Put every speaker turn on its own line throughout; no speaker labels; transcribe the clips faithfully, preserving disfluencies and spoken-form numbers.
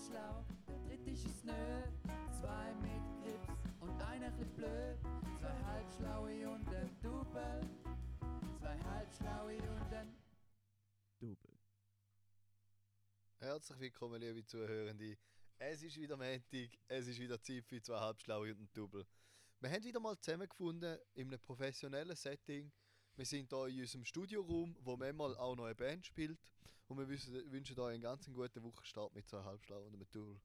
schlau, der dritte ist es nö. Zwei mit Grips und einer chli blöd. Zwei halbschlaue und ein Double. Zwei halbschlaue und ein
Double.
Herzlich willkommen, liebe Zuhörende. Es ist wieder Montag, es ist wieder Zeit für zwei Halbschlaue und ein Double. Wir haben wieder mal zusammengefunden in einem professionellen Setting. Wir sind hier in unserem Studioraum, wo manchmal auch noch eine Band spielt. Und wir wünschen, wünschen euch einen ganz guten Wochenstart mit zwei Halbschlauen und einem Double.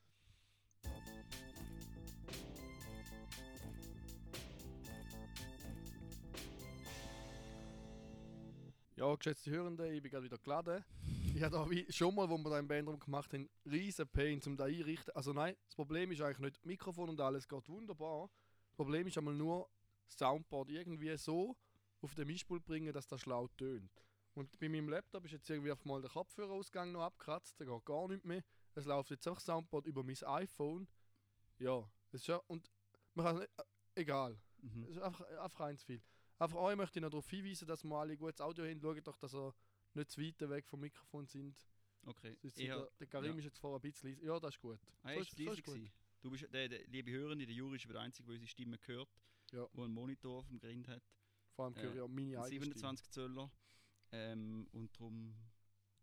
Ja, geschätzte Hörende, ich bin gerade wieder geladen. Ich habe da wie schon mal, wo wir da im Bandraum gemacht haben, riesen Pain, um da einrichten. Also nein, das Problem ist eigentlich nicht Mikrofon und alles geht wunderbar. Das Problem ist einmal nur das Soundboard irgendwie so auf den Mischpult bringen, dass das schlau tönt. Und bei meinem Laptop ist jetzt irgendwie auf mal der Kopfhörerausgang noch abgekratzt, der geht gar nicht mehr. Es läuft jetzt einfach Soundboard über mein iPhone. Ja, das ist ja, und man kann nicht, äh, egal.
Mhm.
Es ist einfach, einfach eins zu viel. Einfach euch möchte ich noch darauf hinweisen, dass wir alle gutes Audio haben. Schaut doch, dass ihr nicht zu weit weg vom Mikrofon sind.
Okay.
Sonst
Ich
der,
hab-
der Karim
ja.
ist jetzt vorher ein bisschen leise. Ja, das ist gut.
Ah,
So
ist
ist- so
leise
ist gut.
gewesen. Du bist der, der liebe Hörende, der Juri ist aber der Einzige, der unsere Stimme hört,
Ja.
der einen Monitor auf dem Grind hat.
Vor allem höre ich
Äh,
auch meine
Ein
eigene Stimme.
siebenundzwanzig Zöller. Ähm, und darum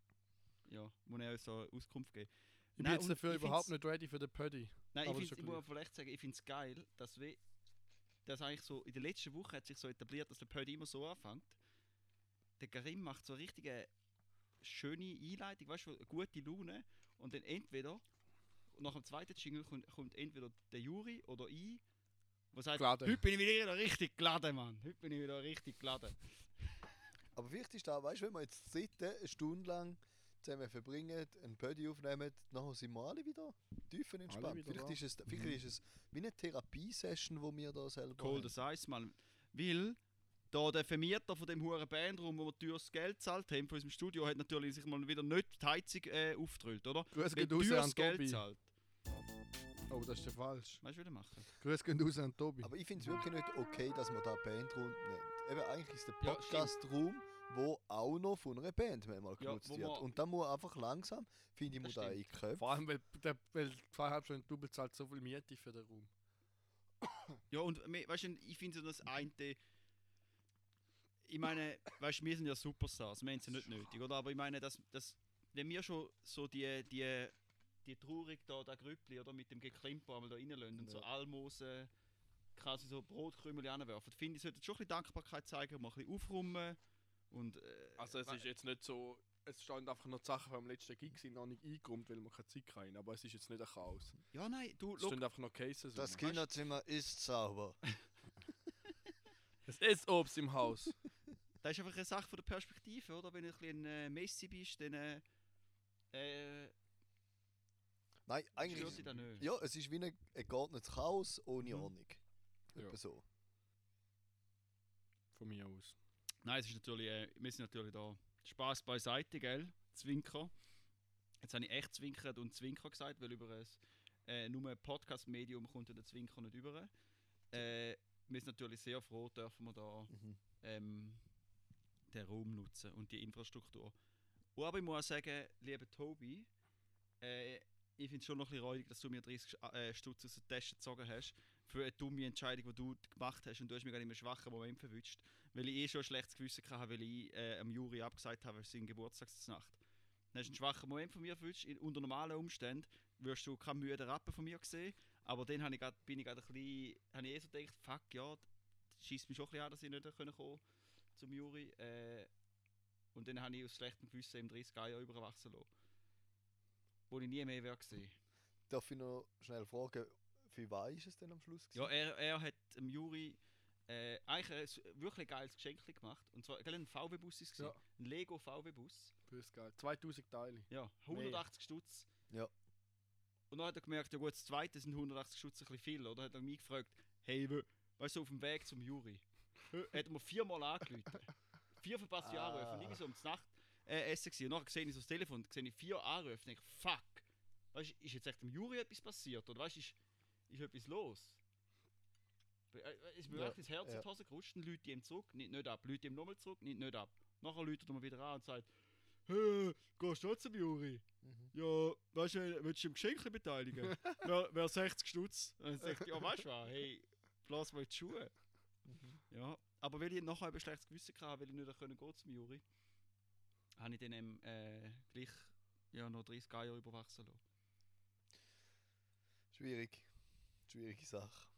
ja, muss er uns so Auskunft geben.
Ich bin
Nein,
jetzt
und
dafür
ich
überhaupt
find's-
nicht ready für den Pödi.
Nein,
Aber
ich,
das
find's,
ist
ich
ja
muss vielleicht sagen, ich finde es geil, dass wir dass eigentlich so in der letzten Woche hat sich so etabliert, dass der Pödi immer so anfängt. Der Karim macht so eine richtige schöne Einleitung, weißt du, eine gute Laune. Und dann entweder, nach dem zweiten Jingle kommt, kommt entweder der Juri oder ich, der sagt,
Geladen.
heute bin ich wieder richtig geladen, Mann. Heute bin ich wieder richtig geladen.
Aber vielleicht ist da, weißt du, wenn wir jetzt die dritte eine Stunde lang zusammen verbringen, einen Pödi aufnehmen, nachher sind wir alle wieder tiefenentspannt.
wieder
Vielleicht
da.
ist, es, vielleicht ist es wie eine Therapiesession, die wir da selber
Cold as Ice, Mann. Weil da der Vermieter von dem huren Bandraum, wo wir teures Geld gezahlt haben, von unserem Studio, hat natürlich sich mal wieder nicht die Heizung äh, aufgedrückt, oder?
Grüß
Wenn
geht raus
teures
an
Geld
Tobi.
zahlt.
Oh, das ist ja falsch.
Weißt du, was ich machen?
Grüß geht raus an Tobi.
Aber ich finde es wirklich nicht okay, dass man da Bandraum nennt. Eben, eigentlich ist der
Ja,
Podcast-Raum, wo auch noch von einer Band manchmal
Ja,
genutzt
wo
wird.
man-
Und da muss einfach langsam, finde ich,
Das
muss da
stimmt.
einköpfen.
Vor allem, weil, der, weil zweieinhalb Stunden Double zahlt so viel Miete für den Raum.
Ja, und me- weißt du, ich finde so das eine. Ich meine, weißt du, wir sind ja Superstars, wir haben es ja nicht nötig, oder? Aber ich meine, dass, dass wenn wir schon so die, die, die Traurig da, der Grüppli, oder mit dem Geklimper einmal da reinlassen und so Almosen, quasi so Brotkrümel anwerfen, finde ich, sollte schon ein bisschen Dankbarkeit zeigen, mal ein bisschen aufräumen. Und, äh,
Also es ist jetzt nicht so, es stehen einfach noch die Sachen vom letzten Gig sind noch nicht eingeräumt, weil wir keine Zeit hatten. Aber es ist jetzt nicht ein Chaos.
ja, nein, du,
Es
look,
stehen einfach noch Cases
Das
rum.
Kinderzimmer ist sauber.
Es ist Obst im Haus.
das ist einfach eine Sache von der Perspektive, oder? Wenn du ein bisschen ein äh, Messi bist, dann äh, äh,
Nein,
stört
eigentlich.
dich das nicht.
Ja, es ist wie ein, ein geordnetes Chaos ohne
Mhm.
Ordnung.
Ja.
Etwa so.
Von mir aus.
Nein, es ist natürlich, äh, wir sind natürlich da. Spaß beiseite, gell? Zwinker. Jetzt habe ich echt zwinkert und Zwinker gesagt, weil über ein äh, nur ein Podcast-Medium kommt ja der Zwinker nicht über. Äh, wir sind natürlich sehr froh, dürfen wir da
Mhm.
ähm, den Raum nutzen und die Infrastruktur. Und aber ich muss auch sagen, lieber Tobi, äh, ich finde es schon noch ein bisschen räudig, dass du mir dreißig äh, Stutz aus der Tasche gezogen hast für eine dumme Entscheidung, die du gemacht hast, und du hast mich gerade in einem schwachen Moment verwünscht, weil ich eh schon ein schlechtes Gewissen hatte, weil ich äh, am Juri abgesagt habe, für seine Geburtstagsnacht. Dann hast du einen schwachen Moment von mir verwünscht. In, unter normalen Umständen wirst du keine müde Rappen von mir sehen, aber dann habe ich grad, bin ich gerade ein bisschen, habe ich eh so gedacht, fuck ja, das schießt mich schon ein bisschen an, dass ich nicht kommen konnte zum Juri. Äh, und dann habe ich aus schlechtem Gewissen im dreißig Jahre überwachsen lassen. Wo ich nie mehr wäre gesehen.
Darf ich noch schnell fragen, für was ist es denn am Schluss?
Ja,
gewesen?
er, er hat dem Juri äh, eigentlich ein wirklich geiles Geschenk gemacht. Und zwar gell, ein V W-Bus ist es.
Ja.
Ein Lego V W-Bus.
Bös geil. zweitausend Teile.
Ja, hundertachtzig Stutz.
Ja.
Und dann hat er gemerkt, ja gut, das zweite sind hundertachtzig Stutz ein bisschen viel. Oder hat er mich gefragt, hey, we- weißt du, auf dem Weg zum Juri, hat er mir viermal angerufen. Vier verpasste
Ah.
Anrufe. Und irgendwie so um die Nacht äh, essen gewesen. Und nachher sehe ich so das Telefon, sehe ich vier Anrufe und denke, fuck, weißt, ist jetzt echt dem Juri etwas passiert? Oder weißt, ist, ist etwas los? Äh, Es ist mir
Ja,
wirklich das Herz
ja.
in die Hose gerutscht, dann Leute ihm zurück, nicht, nicht ab, Leute ihm nochmal zurück, nicht, nicht ab. Nachher läutet er mir wieder an und sagt, «Hä, gehst du auch zum Juri?»
Mhm.
«Ja, weißt du, willst du im Geschenk beteiligen?» «Wer wär sechzig Stutz?» Dann sagt ich, «Ja, weißt du was, hey, lass mal die Schuhe.»
Mhm.
Ja, aber weil ich nachher ein schlechtes Gewissen hatte, weil ich nicht können gehen zum Juri, habe ich dann eben, äh, gleich ja, noch dreißig Jahre überwachsen lassen.
Schwierig. Schwierige Sache.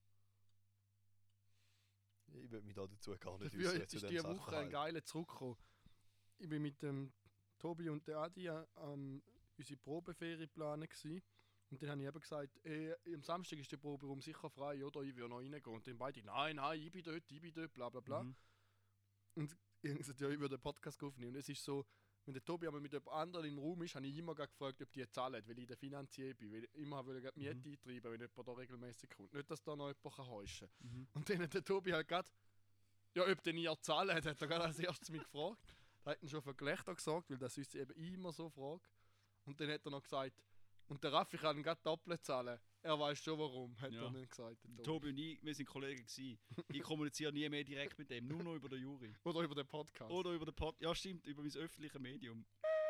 Ich würde mich da dazu gar nicht
Dafür
äußern
ist
zu
diese
dem
Woche ein
Sachverhalt.
geiler zurückgekommen. Ich bin mit dem Tobi und der Adi ähm, unsere Probeferie planen gsi. Und dann habe ich eben gesagt, ey, am Samstag ist der Proberaum sicher frei, oder? Ich will noch reingehen. Und dann beide, nein, nein, ich bin dort, ich bin dort, bla bla bla.
Mhm.
Und ich habe gesagt, ja, ich würde den Podcast aufnehmen. Und es ist so, wenn der Tobi aber mit jemand anderem im Raum ist, habe ich immer gleich gefragt, ob die zahlen, weil ich der Finanzier bin. Weil ich immer will ich Miete
Mhm.
eintreiben, wenn jemand da regelmäßig kommt. Nicht, dass da noch jemand heuschen kann.
Mhm.
Und dann hat der Tobi halt gerade, ja, ob denn ihr zahlen, hat er gerade als erstes mich gefragt. Da hat ihn schon für Gelächter gesorgt, weil das uns eben immer so fragt. Und dann hat er noch gesagt, und der Raffi kann ihn gerade doppelt zahlen. Er weiß schon warum, hat
Ja.
er dann gesagt. Der Tobi.
Tobi und ich, wir sind Kollegen gewesen. Ich kommuniziere nie mehr direkt mit dem, nur noch über den Juri.
Oder über den Podcast.
Oder über den Pod. Ja, stimmt, über mein öffentliches Medium.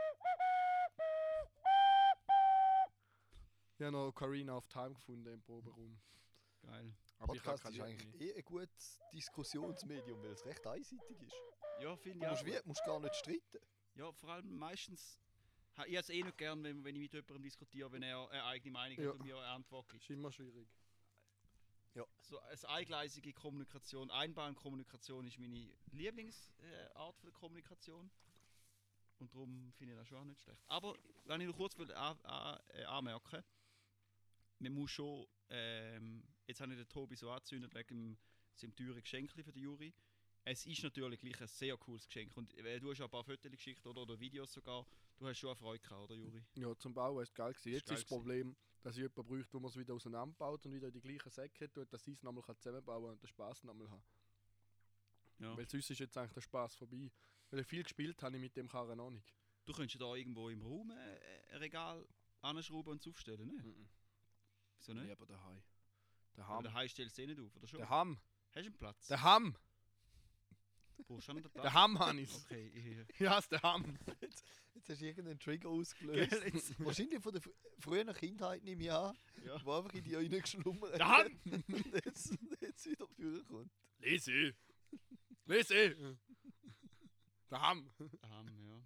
Ich habe noch Carina of Time gefunden im Proberaum.
Geil.
Aber ich
Podcast
kann
ist
keine
eigentlich
Liebe
eh ein gutes Diskussionsmedium, weil es recht einseitig ist.
Ja, finde
Du
ich
musst,
auch.
wie, musst gar nicht streiten.
Ja, vor allem meistens. ha- Ich habe es eh nicht gern, wenn, wenn ich mit jemandem diskutiere, wenn er eine eigene Meinung
Ja.
hat und mir eine Antwort gibt.
Ist immer schwierig.
So eine eingleisige Kommunikation, Einbahnkommunikation ist meine Lieblingsart äh, Art von der Kommunikation. Und darum finde ich das schon auch nicht schlecht. Aber wenn ich noch kurz will, an, an, äh, anmerken, man muss schon, ähm, jetzt habe ich den Tobi so angezündet wegen seinem teuren Geschenk für den Juri. Es ist natürlich gleich ein sehr cooles Geschenk. Und äh, du hast ja ein paar Fotos geschickt oder, oder Videos sogar. Du hast schon eine Freude gehabt, oder Juri?
Ja, zum Bauen ist geil gewesen.
Ist
Jetzt
geil
ist das Problem, dass ich jemanden bräuchte, wo man es wieder auseinanderbaut und wieder in die gleichen Säcke tut, dass ich es nochmal zusammenbauen und den Spass nochmal haben.
Ja.
Weil sonst ist jetzt eigentlich der Spass vorbei. Weil viel gespielt habe ich mit dem Karren noch nicht.
Du könntest ja da irgendwo im Raum äh, ein Regal anschrauben und es aufstellen, ne?
Mhm.
Wieso nicht?
Lieber daheim. Der
Aber
Ham.
daheim stellst du eh nicht auf, oder schon?
Der Ham.
Hast du einen Platz?
Der Ham.
Brauchst du auch noch den Platz?
Der Ham habe ich.
Okay, ich,
Ja, ist der Ham.
Jetzt hast du irgendeinen Trigger ausgelöst.
Gell, jetzt-
Wahrscheinlich von der fr frühen Kindheit nehme ich an,
ja.
wo einfach in die reingeschlummert
Der Ham.
und jetzt, jetzt wieder vorkommt.
Lese. Lese. Der Ham.
Ham, ja.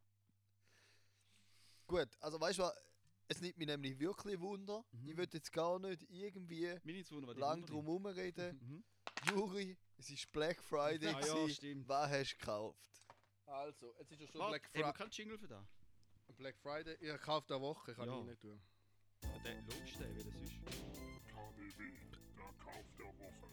Gut, also weißt du was, es nimmt mich nämlich wirklich Wunder.
Mhm.
Ich will jetzt gar nicht irgendwie
Mir nicht wundern, was die
lang
Wunder
drum herum reden.
Mhm.
Juri, es ist Black Friday.
Ah, ja,
gewesen.
stimmt.
Was hast du gekauft?
Also, jetzt ist ja schon
Warte,
Black,
haben wir
Fri
keinen Jingle für das?
Black Friday. Ich kaufe der Woche, kann
Ja.
ich nicht tun.
Ja, der, logisch, der, wie das ist.
K D W, der Kauf der Woche.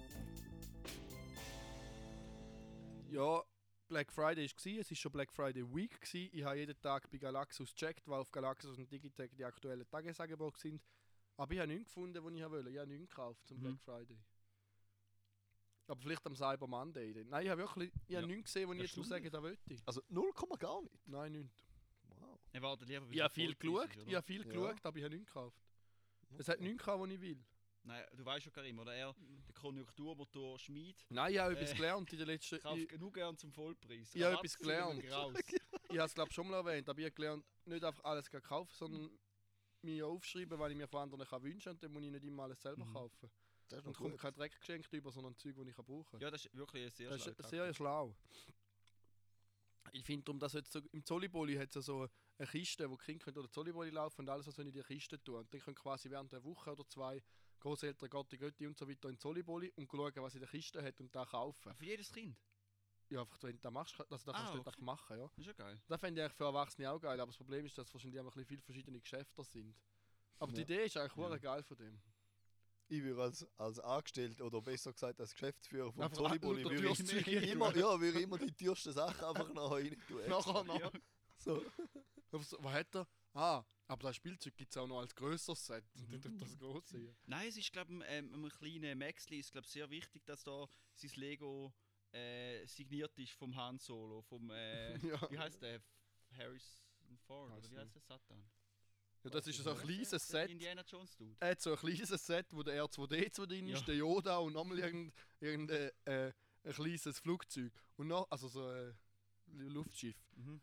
Ja, Black Friday war, es war schon Black Friday Week. Gewesen. Ich habe jeden Tag bei Galaxus gecheckt, weil auf Galaxus und Digitec die aktuellen Tagesangebote sind. Aber ich habe nichts gefunden, was ich wollte. Ich habe nichts gekauft zum
Mhm.
Black Friday. Aber vielleicht am Cyber Monday. Dann. Nein, ich habe wirklich ich habe
Ja.
nichts gesehen, was ich jetzt muss
Erstaunlich.
sagen, da wollte ich.
Also null Komma gar nicht.
Nein, nichts.
Wow.
Er wartet lieber,
Ich habe viel geschaut,
geschaut.
ich habe viel
Ja.
geschaut, aber ich habe nichts gekauft. Es hat nichts gehabt, was ich will.
Nein, du weißt schon, Karim, oder? Er, der Konjunkturmotor Schmied,
Nein, ich habe
Äh,
etwas gelernt in den letzten...
kauft
Ich,
genug gern zum Vollpreis.
Ich habe
Rabatt
etwas
sind immer
gelernt.
Graus.
ich habe es glaube schon mal erwähnt, aber ich habe gelernt, nicht einfach alles zu kaufen, sondern mir aufschreiben, was ich mir von anderen kann wünschen und dann muss ich nicht immer alles selber
Mhm.
kaufen.
Das ist noch
Und kommt
gut.
kein Dreck geschenkt über, sondern Zeug, die ich kann brauchen kann.
Ja, das ist wirklich ein sehr
Das
schlauer
ist sehr schlau. Ich finde darum, dass jetzt so, im Zolliboli hat es so eine Kiste, wo die Kinder können oder Zolliboli laufen und alles, was in die Kiste tun. Und die können quasi während der Woche oder zwei Großeltern, Gotti, Götti und so weiter in Zolliboli und schauen, was in der Kiste hat und da kaufen.
Für jedes Kind.
Ja, einfach, wenn du das machst, also das
Ah,
kannst du
okay.
einfach machen, ja.
Das ist ja geil.
Das fände ich eigentlich für Erwachsene auch geil, aber das Problem ist, dass wahrscheinlich einfach ein bisschen viele verschiedene Geschäfte sind. Aber die
Ja.
Idee ist eigentlich
Ja.
ja. geil von dem.
Ich würde als, als Angestellter oder besser gesagt als Geschäftsführer vom
Einfach
Zolliboli
lauter
würde ich
teures Zeug
immer,
rein
ja, würde ich immer die teuersten Sachen einfach noch rein tun.
Nachher noch.
Ja.
So.
Was, was hat er? Ah, aber das Spielzeug gibt es auch noch als grösseres Set. Und dann tut das groß sein.
Nein, es ist, glaube ich, ähm, einem kleinen Maxli ist, glaube sehr wichtig, dass da sein Lego äh, signiert ist vom Han Solo, vom, äh,
Ja.
wie heißt der? Harrison Ford,
Weiss
oder wie heißt der Satan?
Ja, das ist so ein kleines
Der
Set.
Indiana Jones Dude.
Er hat so ein kleines Set, wo der R zwei D zwei drin ist,
Ja.
der Yoda und nochmal irgendein, irgendein äh, ein kleines Flugzeug. Und noch, also so ein Luftschiff.
Mhm.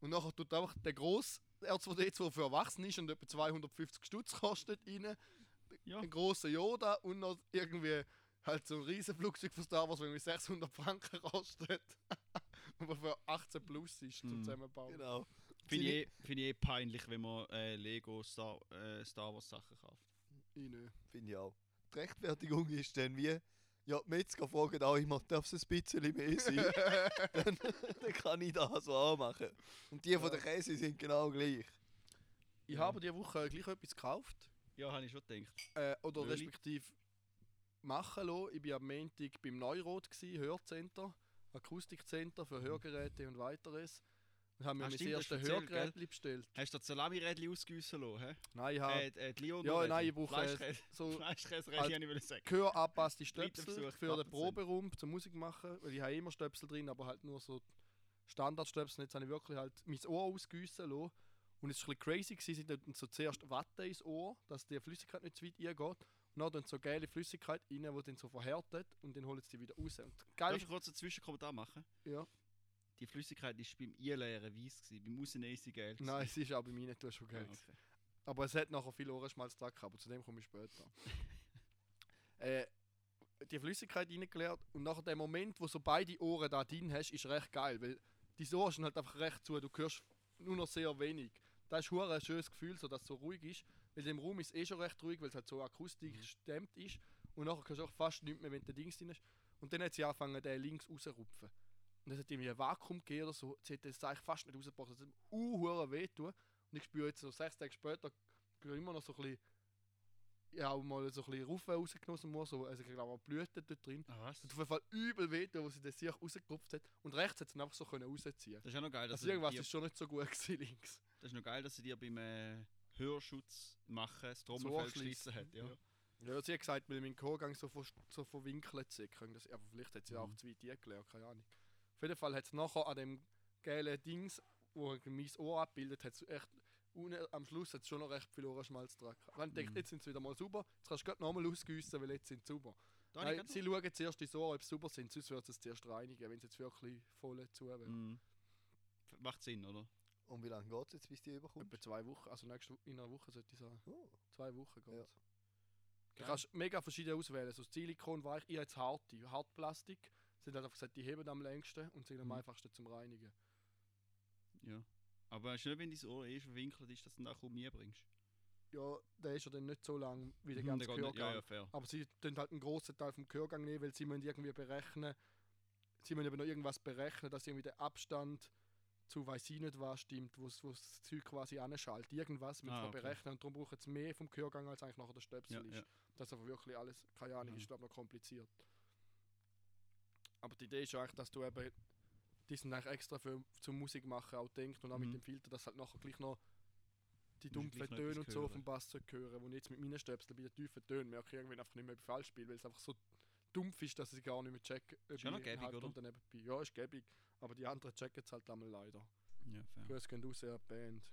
Und nachher tut einfach der grosse R zwei D zwei, der für Erwachsene ist und etwa zweihundertfünfzig Stutz kostet, rein.
Ja.
Ein grosser Yoda und noch irgendwie halt so ein riesen Flugzeug von Star Wars, der irgendwie sechshundert Franken kostet. Aber für achtzehn plus ist zum
Mhm.
Zusammenbauen.
Genau.
Finde ich, eh- find ich eh peinlich, wenn man äh, Lego Star, äh, Star Wars Sachen kauft.
Ich nicht.
Finde ich auch. Die Rechtfertigung ist dann wie, ja, die Metzger fragen auch immer, darf es ein bisschen mehr sein? dann, dann kann ich das so auch machen. Und die von der Käse sind genau gleich.
Ich
Ja.
habe diese Woche gleich etwas gekauft.
Ja, habe ich schon gedacht.
Äh, oder
Really?
respektive machen lassen. Ich war am Montag beim Neurot, gsi, Hörcenter, Akustikcenter für Hörgeräte und weiteres. Und haben mir
Ah,
mein
stimmt, das
erstes
hast du erzählt,
Hörgerät bestellt.
Hast du das Salami-Rädchen ausgüssen lassen? Hä?
Nein, ich habe
Äh, äh, die Leon
ja, nein, ich brauche äh,
Fleischkäse.
so
Fleischkäse-Rädchen,
halt
habe ich wollte sagen.
gehörangepasste
Dritter
Stöpsel
Versuch,
für den
klappt es
Proberaum zum Musik machen. Weil ich habe immer Stöpsel drin, aber halt nur so Standardstöpsel. Jetzt habe ich wirklich halt mein Ohr ausgüssen lassen. Und es war ein bisschen crazy, gewesen. Sie tun so zuerst Watte ins Ohr, dass die Flüssigkeit nicht zu weit eingeht. Und dann tun sie so geile Flüssigkeit rein, die dann so verhärtet und dann holen sie die wieder raus. Und geil
Darf
ist,
ich kurz einen Zwischenkommentar machen?
ja.
Die Flüssigkeit war beim Einleeren weiss, gewesen, beim Rausnehmen ist sie gelb. gewesen.
Nein, es ist auch bei mir nicht schon geil.
Ah,
gewesen.
okay.
Aber es hat nachher viel Ohrenschmalz dran gehabt, aber zu dem komme ich später. äh, die Flüssigkeit reingeleert und nachher der Moment, wo so beide Ohren da drin hast, ist recht geil, weil die Ohren sind halt einfach recht zu, du hörst nur noch sehr wenig. Das ist hure ein schönes Gefühl, so dass es so ruhig ist, weil im Raum ist es eh schon recht ruhig, weil es halt so akustisch gestemmt ist und nachher hörst du auch fast nichts mehr, wenn der Dings drin ist. Und dann hat sie angefangen, den links rauszurupfen. Und es hat irgendwie ein Vakuum gegeben oder so, sie hat das eigentlich fast nicht rausgebracht, das hat mir uh, weh tun. Und ich spüre jetzt so sechs Tage später immer noch so ein bisschen, ja, auch mal so ein bisschen Rufe rausgenommen aus dem Ohr, so, also ich glaube auch Blüten dort drin.
Ah, was?
Es hat auf jeden Fall übel weh tun, wo sie das sich rausgerupft hat. Und rechts hat sie ihn einfach so können rausziehen.
Das ist ja noch geil, dass
Also
sie
irgendwas
dir,
ist schon nicht so gut gewesen links.
das ist noch geil, dass sie dir beim äh, Hörschutz machen das
So
Trommelfell
anschliessen.
geschlissen hat. Ja.
Ja. Ja, sie hat gesagt, weil mein Chorgang so, ver so verwinkelt sei, können das, aber vielleicht hat sie auch
Mhm.
zu weit eingelernt, keine Ahnung. Auf jeden Fall hat es nachher an dem geilen Dings, wo mein Ohr abbildet, hat echt unten am Schluss hat's schon noch recht viel Ohrenschmalz dran gehabt. Dann denkt,
Mhm.
jetzt sind sie wieder mal sauber, jetzt kannst du gerade nochmal ausgüssen, weil jetzt sind sie sauber.
Da habe ich
Nein,
grad
sie schauen zuerst ins Ohr, ob sie sauber sind, sonst würden sie es zuerst reinigen, wenn sie jetzt wirklich voll zu wären.
Mhm. F- Macht Sinn, oder?
Und wie lange geht es jetzt, bis die überkommt?
Etwa zwei Wochen, also nächste, Wo- in einer Woche sollte ich sagen.
Oh.
Zwei Wochen geht
Ja.
Du
Geil.
kannst mega verschiedene auswählen, so Silikon, weich, ich habe jetzt harte, Hartplastik. Sie haben einfach gesagt, die heben am längsten und sind am
Mhm.
einfachsten zum Reinigen.
Ja. Aber es ist nicht, wenn dein Ohr eh verwinkelt ist, dass du ihn auch kaum bringst.
Ja, der ist ja dann nicht so lang wie der
Mhm,
ganze
der geht nicht-
Gehörgang.
Ja, ja, fair.
Aber sie tun halt einen grossen Teil vom Gehörgang nehmen, weil sie müssen irgendwie berechnen, sie müssen aber noch irgendwas berechnen, dass irgendwie der Abstand zu weiss ich nicht was stimmt, wo das Zeug quasi anschaltet. Irgendwas müssen
Ah,
sie
okay.
berechnen und darum brauchen sie mehr vom Gehörgang als eigentlich nachher der Stöpsel
Ja,
ist.
ja.
Das ist aber wirklich alles, keine Ahnung,
Ja.
ist glaube ich noch kompliziert. Aber die Idee ist ja eigentlich, dass du eben, die sind eigentlich extra für zum Musik machen auch denkt und auch
Mhm.
mit dem Filter, dass halt nachher gleich noch die
Musst du
dumpfen
gleich noch
Töne
etwas
und so
hören.
vom Bass zu hören, wo ich jetzt mit meinen Stöpseln bei den tiefen Tönen merke ich irgendwann einfach nicht mehr falsch spiele, weil es einfach so dumpf ist, dass ich gar nicht mehr checke, ob
Ist ja noch
ich
gäbig,
halb
oder?
daneben bin. Ja, ist gäbig, aber die anderen checken es halt einmal leider.
Ja, fair.
Grüß gehen raus an die Band.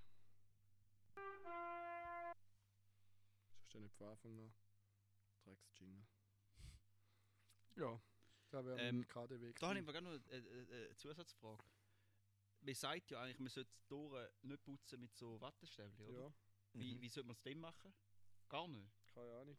Sonst ja nicht von Anfang an. Drecks-Jingle. Ja, da wäre
Ähm,
mein K D W.
Da habe ich mir gerne noch eine, eine, eine Zusatzfrage. Man sagt ja eigentlich, man sollte die Tore nicht putzen mit so Wattestäbchen, oder?
Ja,
Wie,
Mhm.
wie sollte man es denn machen? Gar nicht.
keine Ahnung.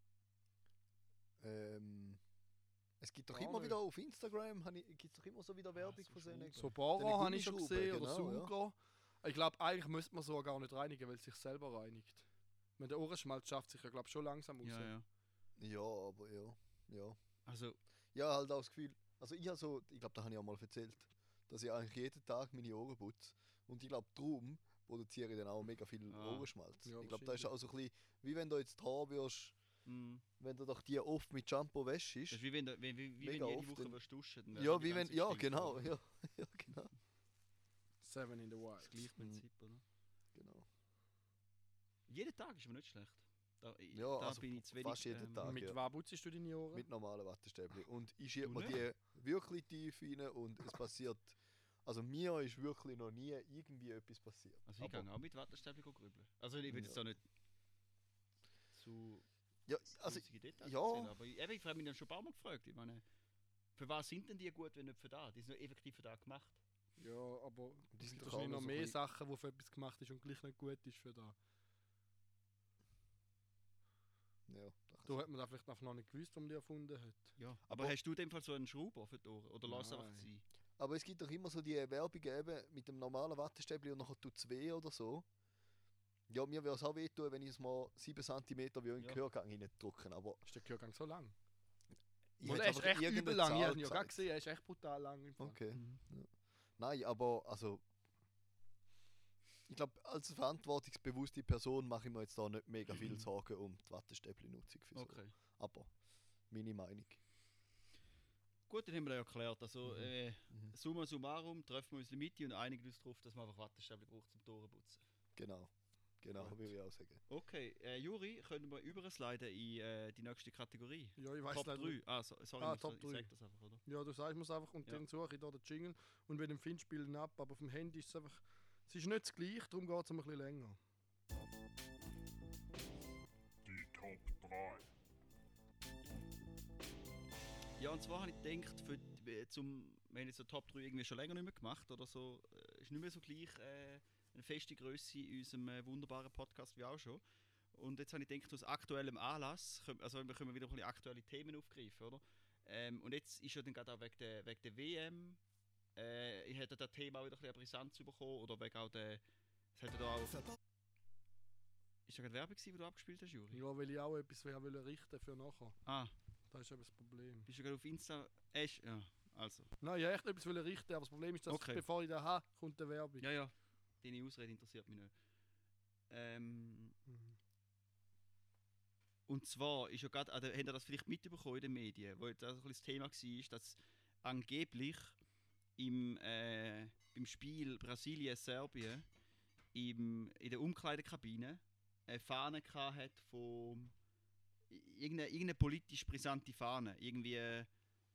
Ähm, es gibt doch
Gar
immer
nicht.
wieder auf Instagram, gibt es doch immer so wieder Werbung
so
von so einer.
So Bohrer
Deine
habe ich schon
Gummischrauben,
gesehen oder
genau, ja.
Sauger. Ich glaube, eigentlich müsste man so gar nicht reinigen, weil es sich selber reinigt. Wenn der Ohrenschmalz schafft sich ja glaube schon langsam raus.
Ja, ja.
Ja, aber ja. Ja,
Also,
ja halt auch das Gefühl. Also ich habe so, ich glaube, da habe ich auch mal erzählt, dass ich eigentlich jeden Tag meine Ohren putze. Und ich glaube, darum produziere ich dann auch mega viel
Ah.
Ohrenschmalz.
Ja,
ich glaube, das ist
wahrscheinlich.
auch so ein bisschen, wie wenn du jetzt die Haare wirst,
mh,
wenn du doch die oft mit Shampoo
das
wäschst.
ist wie wenn, du- wie, wie, wie wenn
Mega
jede
oft,
Woche
dann-
wirst duschen dann
Ja,
die
wie wenn,
ganze
ja
Zeit
genau,
stinkt,
ja,
oder?
ja genau.
Seven in the Wild.
Das gleiche Prinzip, oder?
genau.
Jeden Tag ist aber nicht schlecht. Da, ich-
Ja,
da
also
bin ich zu wenig.
fast jeden
ähm,
Tag.
Mit
ja.
was putzt du deine Ohren?
Mit normalen Wattestäbchen. Und ich schiebe
Du
mir die wirklich tief rein und es passiert. Also mir ist wirklich noch nie irgendwie etwas passiert.
Also ich
Aber-
kann auch mit Wattestäbchen grübeln. Also ich will jetzt
Ja.
da nicht zu
Ja, also
grusige Details
ja.
erzählen, aber ich, eben, ich habe mich dann schon ein paar Mal gefragt. Ich meine, für was sind denn die gut, wenn nicht für da? Die sind nur effektiv für da gemacht.
Ja, aber
Die
es
sind
gibt
doch
wahrscheinlich
auch
noch
so
mehr
ein bisschen-
Sachen, die für etwas gemacht ist und gleich nicht gut ist für da.
Ja, da kann
Da
sein.
hat man da vielleicht einfach noch nicht gewusst, warum die erfunden hat.
Ja. Aber,
Aber-
hast du in dem Fall so einen Schrauber für die Ohren? Oder lass es einfach
Nein.
sein?
Aber es gibt doch immer so die Werbungen eben mit dem normalen Wattestäbchen und nachher tut es weh oder so. Ja, mir würde es auch wehtun, wenn ich es mal sieben Zentimeter wie in den
Ja.
Gehörgang reindrücken. Aber
Ist der Gehörgang so lang?
ich
Und
hätte
er ist
einfach
echt
irgendeine
übel lang, ich
Zahl
habe ihn ja gerade
gesagt.
gesehen, er ist echt brutal lang im Fall.
Okay.
Mhm.
Nein, aber also. Ich glaube, als verantwortungsbewusste Person mache ich mir jetzt da nicht mega viel Sorgen um die Wattestäbchen-Nutzung für so.
Okay.
Aber meine Meinung.
Gut, dann haben wir das ja erklärt. Also,
Mhm.
äh,
Mhm.
summa summarum treffen wir uns in der Mitte und einigen uns darauf, dass man einfach Wattestäbchen braucht zum Torenputzen.
Genau. Genau,
Gut.
würde ich auch sagen.
Okay, äh, Juri, können wir übersliden in äh, die nächste Kategorie?
Ja, ich weiß
Top
leider
drei.
nicht.
Ah, so, sorry,
Ah,
ich, muss
Top
das- ich
drei.
sag das einfach, oder?
Ja, du sagst, ich muss einfach und
Ja.
dann suche ich da den Jingle und wenn du den findest, spiele ich ihn ab, aber auf dem Handy ist es einfach, es ist nicht das gleiche, darum geht es ein bisschen länger.
Die Top drei.
Ja, und zwar habe ich gedacht, für, die- zum, wir haben jetzt so Top drei irgendwie schon länger nicht mehr gemacht oder so, äh, ist nicht mehr so gleich äh, eine feste Größe in unserem äh, wunderbaren Podcast wie auch schon. Und jetzt habe ich gedacht, aus aktuellem Anlass, können- also wir können wieder ein bisschen aktuelle Themen aufgreifen, oder? Ähm, und jetzt ist ja dann gerade auch wegen der, wegen der W M, äh, ich hätte das Thema auch wieder ein bisschen an Brisanz bekommen, oder wegen auch der, es hätte da auch... Ist da gerade Werbung gewesen, die du abgespielt hast, Juri?
Ja, weil ich auch etwas wer will richten für nachher.
Ah,
Das ist eben das Problem.
bist du gerade auf Insta... Echt? Ja, also.
Nein, ich wollte echt etwas will richten, aber das Problem ist, dass
Okay.
bevor ich das habe, kommt die Werbung.
Ja, ja. Deine Ausrede interessiert mich nicht. Ähm,
Mhm.
und zwar ist ja gerade, also, habt ihr das vielleicht mitbekommen in den Medien, wo jetzt also ein bisschen das Thema war, dass angeblich im, äh, beim Spiel Brasilien-Serbien im, in der Umkleidekabine eine Fahne hat von irgendeine, irgendeine politisch brisante Fahne. Irgendwie, äh,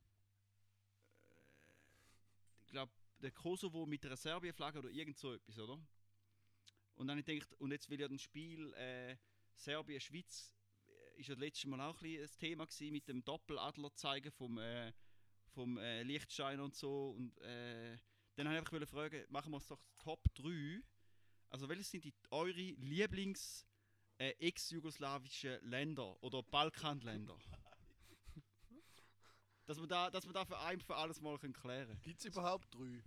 ich glaube, der Kosovo mit einer Serbien-Flagge oder irgend so etwas, oder? Und dann habe ich gedacht, und jetzt will ja das Spiel äh, Serbien-Schweiz, äh, ist ja das letzte Mal auch ein bisschen ein Thema gewesen mit dem Doppeladler zeigen vom, äh, vom äh, Liechtenstein und so. Und äh, dann habe ich einfach fragen, machen wir es doch Top drei. Also welche sind die, eure Lieblings- äh, ex-jugoslawischen Länder oder Balkanländer? dass, wir da, dass wir da für ein für alles mal können klären
Gibt es überhaupt drei?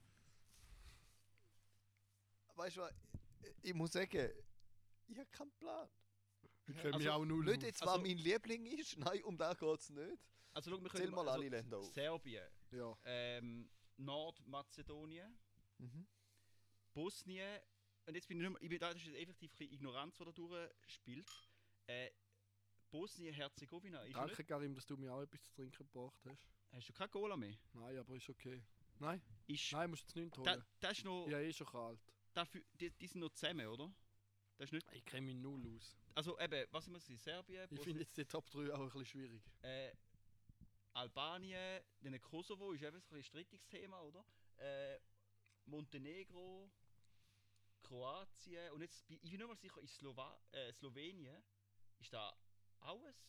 Weißt du was, ich, ich muss sagen, ich habe keinen Plan.
Ich kenne mich
Also,
auch null
Nicht
aus.
jetzt,
Also-
was mein Liebling ist, nein, um das geht es nicht.
Also, schau, wir
Zähl
können
mal
also,
alle Länder auf.
Serbien,
Ja.
ähm, Nordmazedonien,
Mhm.
Bosnien, und jetzt bin ich nicht mehr, ich bin da, das ist effektiv ein bisschen Ignoranz, die da durchspielt. Äh, Bosnien-Herzegowina ist
Danke,
nicht.
Karim, dass du mir auch etwas zu trinken gebracht hast.
Hast du kein Cola mehr?
Nein, aber ist okay. Nein,
Ist,
nein, musst du jetzt nicht
da,
holen.
das ist noch,
Ja, eh schon kalt.
dafür, die, die sind noch zusammen, oder? Das ist nicht,
Ich kenne mich null aus.
also eben, was immer sie, Serbien,
Ich
Bosnien,
finde jetzt die Top drei auch ein bisschen schwierig.
äh, Albanien, dann Kosovo ist eben ein bisschen ein strittiges Thema, oder? Äh, Montenegro, Kroatien und jetzt bin ich bin nicht mal sicher, in Slowa äh, Slowenien ist da auch ein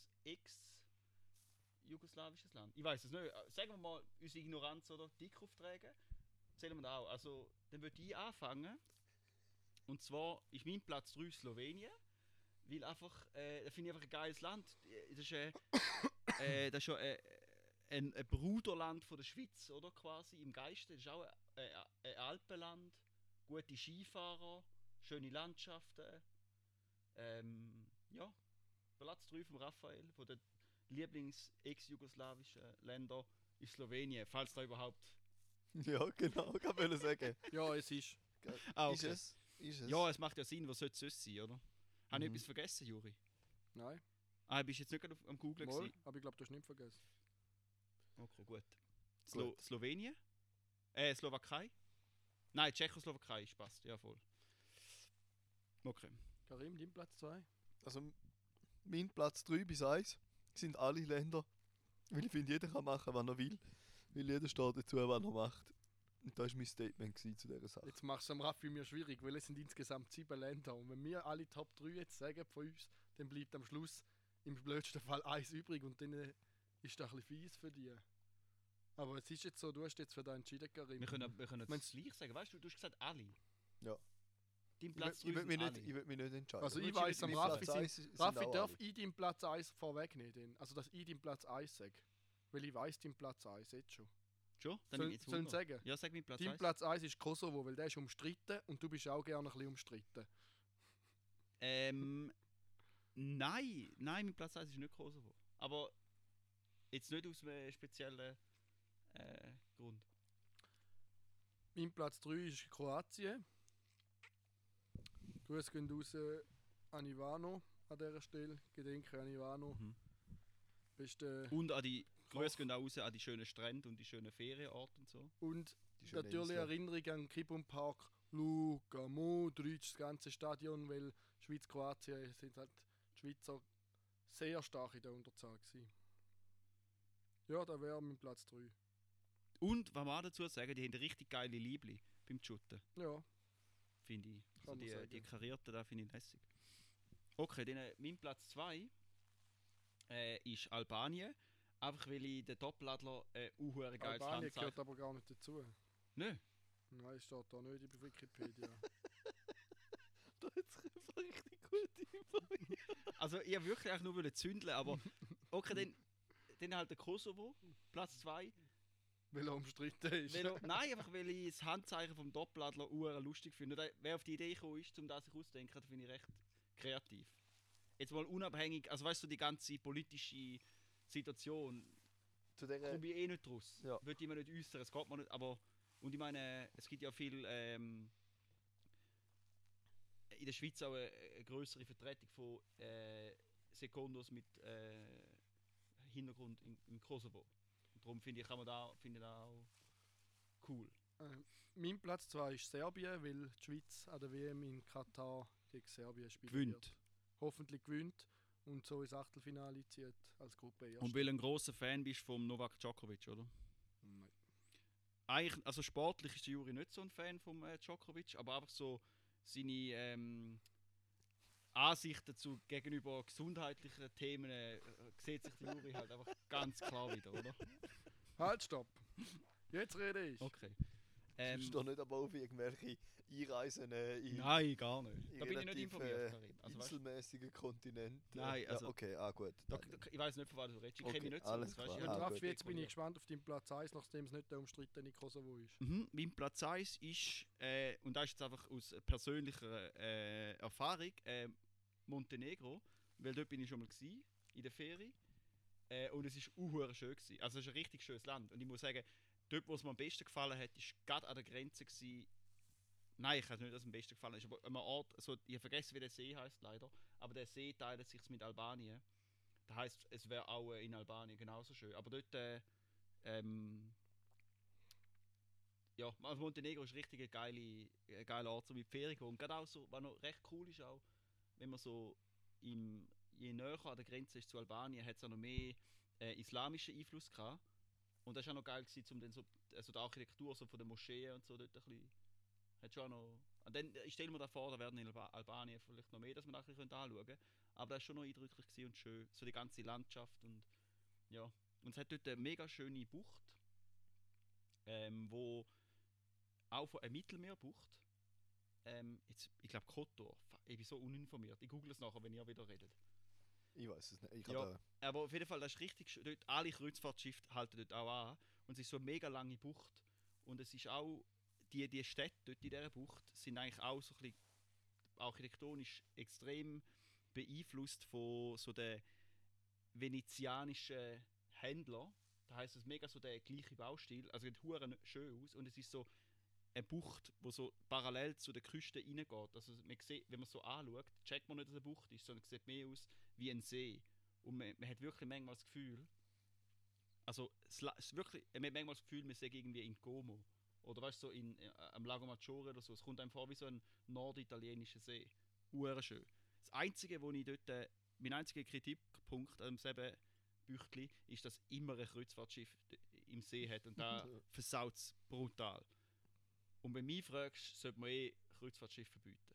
ex-jugoslawisches Land? Ich weiß es nicht. Äh, Sagen wir mal, unsere Ignoranz oder dick auftragen, zählen wir da auch. Also, dann würde ich anfangen. Und zwar ist mein Platz drei Slowenien. Weil einfach, äh, das finde ich einfach ein geiles Land. Das ist, äh, äh, das ist schon äh, ein, ein Bruderland von der Schweiz, oder quasi, im Geiste. Das ist auch ein, ein, ein Alpenland, gute Skifahrer, schöne Landschaften. Ähm, ja, Platz drei von Raphael, von den Lieblings-ex-jugoslawischen Ländern ist Slowenien, falls da überhaupt...
Ja, genau, kann man sagen.
Ja, es ist.
Ah,
Ist
okay.
es? Ist es?
Ja, es macht ja Sinn, was sollte es sonst sein, oder? Habe ich
Mhm.
etwas vergessen, Juri?
Nein,
Ah, bist du jetzt nicht gerade auf- am Googlen
mal,
gewesen?
aber ich glaube, du hast nicht vergessen.
Okay, gut. Slo
Gut.
Slowenien? Äh, Slowakei? Nein, Tschechoslowakei ist passt, ja voll. Okay.
Karim, dein Platz zwei?
Also, m- mein Platz drei bis eins sind alle Länder. Weil ich finde, jeder kann machen, was er will. Weil jeder steht dazu, was er macht. Und das war mein Statement gewesen zu dieser Sache.
Jetzt machst du am Raffi mir schwierig, weil es sind insgesamt sieben Länder. Und wenn wir alle Top drei jetzt sagen von uns, dann bleibt am Schluss im blödsten Fall eins übrig und dann äh, ist das ein bisschen fies für dich. Aber es ist jetzt so, du hast jetzt für dich entschieden, Karim.
Wir können, wir können
Meinst-
das gleich sagen. Weißt du, du hast gesagt alle.
Ja.
Dein
Ich,
Platz
will- ich, will mich
drei
nicht,
sind
ich will mich nicht entscheiden.
Also ich
willst
weiss,
du
am
mit
Raffi
Platz
sind...
eins sind
Raffi
auch
darf
alle.
ich deinen Platz eins vorwegnehmen. Also dass ich deinen Platz eins sage. Weil ich weiss deinen Platz eins jetzt schon.
Schon? Dann
Soll,
nehme ich jetzt
sollen
Wunder.
sagen?
Ja, sag mir Platz
Dein
eins.
Platz eins ist Kosovo, weil der ist umstritten und du bist auch gerne ein bisschen umstritten.
Ähm, nein, nein, mein Platz eins ist nicht Kosovo. Aber jetzt nicht aus einem speziellen äh, Grund.
Mein Platz drei ist Kroatien. Grüße gehen raus an Ivano an dieser Stelle. Gedenke an Ivano.
Mhm.
Beste
Und an die
Koch.
Grüße gehen auch raus an die schönen Strände und die schönen Ferienorte und so.
und
Die schöne
natürlich
Insel.
Erinnerung an Kibum Park, Luka Modric, das ganze Stadion, weil Schweiz-Kroatien sind halt die Schweizer sehr stark in der Unterzahl gewesen. Ja, da wäre mein Platz drei.
Und, was man auch dazu sagen, die haben richtig geile Liebli beim Schutten,
Ja,
finde ich. So
Kann man
die,
sagen.
die karierten, da finde ich lässig. Okay, dann äh, mein Platz zwei äh, ist Albanien. Einfach weil ich den Topladler äh, ein geiles
Albanien
Handzeichen...
gehört aber gar nicht dazu.
Nö.
Nein, steht da nicht in Wikipedia.
Da hat sich einfach richtig gute Info.
Also ich wollte wirklich eigentlich nur wollen zündeln, aber okay, dann, dann halt der Kosovo, Platz zwei.
Weil er umstritten ist.
Weil, er- nein, einfach weil ich das Handzeichen vom Topladler uhr lustig finde. Und wer auf die Idee gekommen ist, um das sich auszudenken, das finde ich recht kreativ. Jetzt mal unabhängig, also weißt du, die ganze politische Situation,
Zu der,
komme ich eh nicht raus.
Ja.
Würde ich mir nicht äußern, es geht mir nicht, aber... Und ich meine, es gibt ja viel... Ähm, in der Schweiz auch eine, eine größere Vertretung von äh, Sekundos mit äh, Hintergrund in, im Kosovo. Und darum finde ich, kann man da, finde ich da auch cool.
Ähm, mein Platz zwei ist Serbien, weil die Schweiz an der W M in Katar gegen Serbien spielt.
Gewinnt.
Hoffentlich gewinnt und so ins Achtelfinale zieht als Gruppe erst.
Und weil du ein grosser Fan bist vom Novak Djokovic, oder?
Nein.
Eigentlich, also sportlich ist der Juri nicht so ein Fan vom äh, Djokovic, aber einfach so seine ähm, Ansichten zu gegenüber gesundheitlichen Themen äh, sieht sich der Juri halt einfach ganz klar wieder, oder?
Halt, stopp! Jetzt rede ich.
Okay.
ähm,
Ähm,
ist doch nicht aber auf irgendwelche Einreisen äh, in,
nein, gar nicht.
in
Da bin ich nicht
relativ,
informiert,
äh,
Karin. Also, weißt,
inselmäßigen Kontinent. äh,
Nein, also-
ja, okay, ah gut.
da,
Nein,
da, ich weiß nicht, von was du redest. Ich
Okay,
kenne mich nicht so
alles
aus, weißt,
klar.
ich
Und
Ah,
hab
Raffi,
gut.
jetzt bin ich
deponiert.
gespannt auf deinen Platz eins, nachdem es nicht der umstrittene Kosovo ist.
Mhm, mein Platz eins ist, äh, und das ist jetzt einfach aus persönlicher äh, Erfahrung, äh, Montenegro, weil dort bin ich schon mal gsi, in der Ferie. Äh, und es war unhuere schön gewesen. Also es ist ein richtig schönes Land. Und ich muss sagen, dort, wo es mir am besten gefallen hat, ist gerade an der Grenze gsi. Nein, ich weiß nicht, dass es am besten gefallen ist, aber an einem Ort, also, ich habe vergessen, wie der See heißt leider, aber der See teilt sich mit Albanien. Das heisst, es wäre auch äh, in Albanien genauso schön. Aber dort, äh, ähm, ja, also Montenegro ist richtig ein geile, ein geiler Ort, so mit Ferien gehen. Und gerade auch so, was noch recht cool ist auch, wenn man so im, je näher an der Grenze ist zu Albanien, hat es auch noch mehr äh, islamischen Einfluss gehabt. Und das war auch noch geil gewesen, um dann so, also die Architektur so von den Moscheen und so dort ein bisschen, hat schon auch noch, und dann, ich stelle mir da vor, da werden in Alba Albanien vielleicht noch mehr, dass man das ein bisschen anschauen könnte. Aber das war schon noch eindrücklich gewesen und schön, so die ganze Landschaft und ja. Und es hat dort eine mega schöne Bucht, ähm, wo auch von einer Mittelmeerbucht, ähm, jetzt, ich glaube Kotor, ich bin so uninformiert, ich google es nachher, wenn ihr wieder redet.
ich weiß es nicht. Ich
Ja.
habe
Aber auf jeden Fall, das ist richtig schön. Dort, alle Kreuzfahrtschiffe halten dort auch an. Und es ist so eine mega lange Bucht. Und es ist auch, die, die Städte dort in dieser Bucht sind eigentlich auch so ein bisschen architektonisch extrem beeinflusst von so den venezianischen Händlern. Da heisst es mega so der gleiche Baustil. Also es sieht hure schön aus. Und es ist so eine Bucht, wo so parallel zu der Küste reingeht. Also man sieht, wenn man es so anschaut, checkt man nicht, dass es eine Bucht ist, sondern es sieht mehr aus wie ein See. Und man, man hat wirklich manchmal das Gefühl, also es, la- es ist wirklich, man hat manchmal das Gefühl, man sei irgendwie in Como. Oder weißt du, so in, äh, am Lago Maggiore oder so. Es kommt einem vor wie so ein norditalienischer See. Uhr schön. Das Einzige, wo ich dort, äh, mein einziger Kritikpunkt an dem Büchli ist, dass immer ein Kreuzfahrtschiff d- im See hat und da versaut es brutal. Und wenn du mich fragst, sollte man eh Kreuzfahrtschiff verbieten.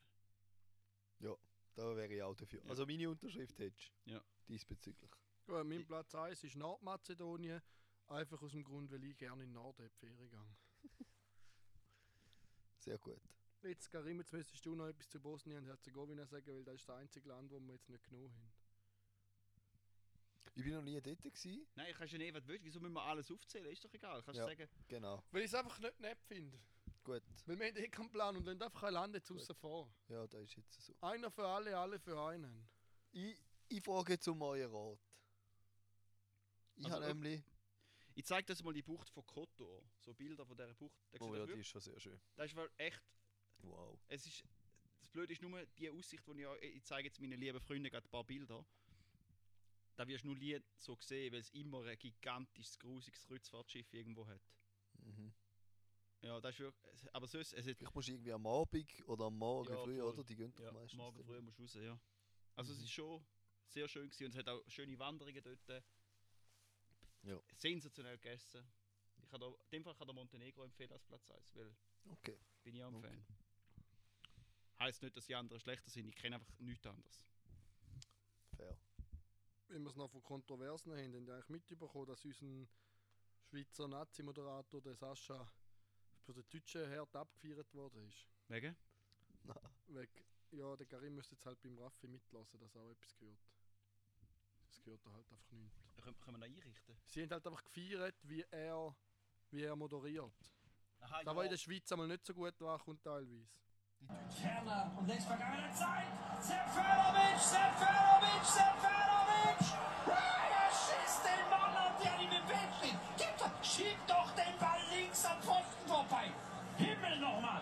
Da wäre ich auch dafür.
Ja.
Also meine Unterschrift hättest du
Ja.
diesbezüglich.
Gut, mein Platz eins ist Nordmazedonien. Einfach aus dem Grund, weil ich gerne in den Norden in die Ferien gehe.
Sehr gut.
Jetzt, Karim, jetzt müsstest du noch etwas zu Bosnien und Herzegowina sagen, weil das ist das einzige Land, wo wir jetzt nicht genug haben.
Ich bin noch nie dort gewesen.
Nein, kannst du nicht, was du willst. Wieso müssen wir alles aufzählen? Ist doch egal. Kannst du
Ja.
sagen,
Genau.
Weil ich es einfach nicht nett finde.
Gut.
Weil wir haben eh keinen Plan und lassen einfach ein Land jetzt außen vor.
Ja, das ist jetzt so.
Einer für alle, alle für einen.
Ich, ich frage jetzt um euren Rat. Ich
Also,
habe
ob-
nämlich...
ich zeige das mal die Bucht von Kotor. So Bilder von dieser Bucht. Da
Oh
sieht
ja,
das
die
wirklich-
ist schon sehr schön.
Das ist wohl echt.
Wow.
Es ist, das Blöde ist nur die Aussicht, die ich, ich zeige jetzt meinen lieben Freunden gerade ein paar Bilder. Da wirst du nur nie so sehen, weil es immer ein gigantisches, grusiges Kreuzfahrtschiff irgendwo hat.
Mhm.
Ja, das ist wirklich, es- aber sonst, es hat,
Vielleicht musst du irgendwie am Abend oder am Morgen
Ja,
früh,
voll.
oder? Die gehen doch
ja,
meistens.
morgen
dann.
früh musst du raus, ja. Also es
Mhm.
ist schon sehr schön gewesen und es hat auch schöne Wanderungen dort.
Ja.
Sensationell gegessen. Ich kann da, in dem Fall kann der Montenegro empfehlen als Platz eins, weil
Okay.
bin ich auch ein
Okay.
Fan. Heißt nicht, dass die anderen schlechter sind, ich kenne einfach nichts anderes.
Fair.
Wenn wir es noch von Kontroversen haben, haben wir eigentlich mitbekommen, dass unser Schweizer Nazi-Moderator, der Sascha, für den deutschen Herd abgefeiert worden ist.
Wegen?
Weg, ja, der Karim müsste jetzt halt beim Raffi mitlassen, dass er auch etwas gehört. Das gehört er halt einfach nicht.
Können, können wir ihn einrichten?
Sie haben halt einfach gefeiert, wie er, wie er moderiert.
Aha,
Da war in der Schweiz einmal nicht so gut war, kommt teilweise.
Ferner und längst vergangene Zeit. Seferovic, Seferovic, Seferovic. Er schießt den Ball an der die bewegt. Gib doch, schieb doch den Ball links am Pfosten vorbei. Himmel nochmal.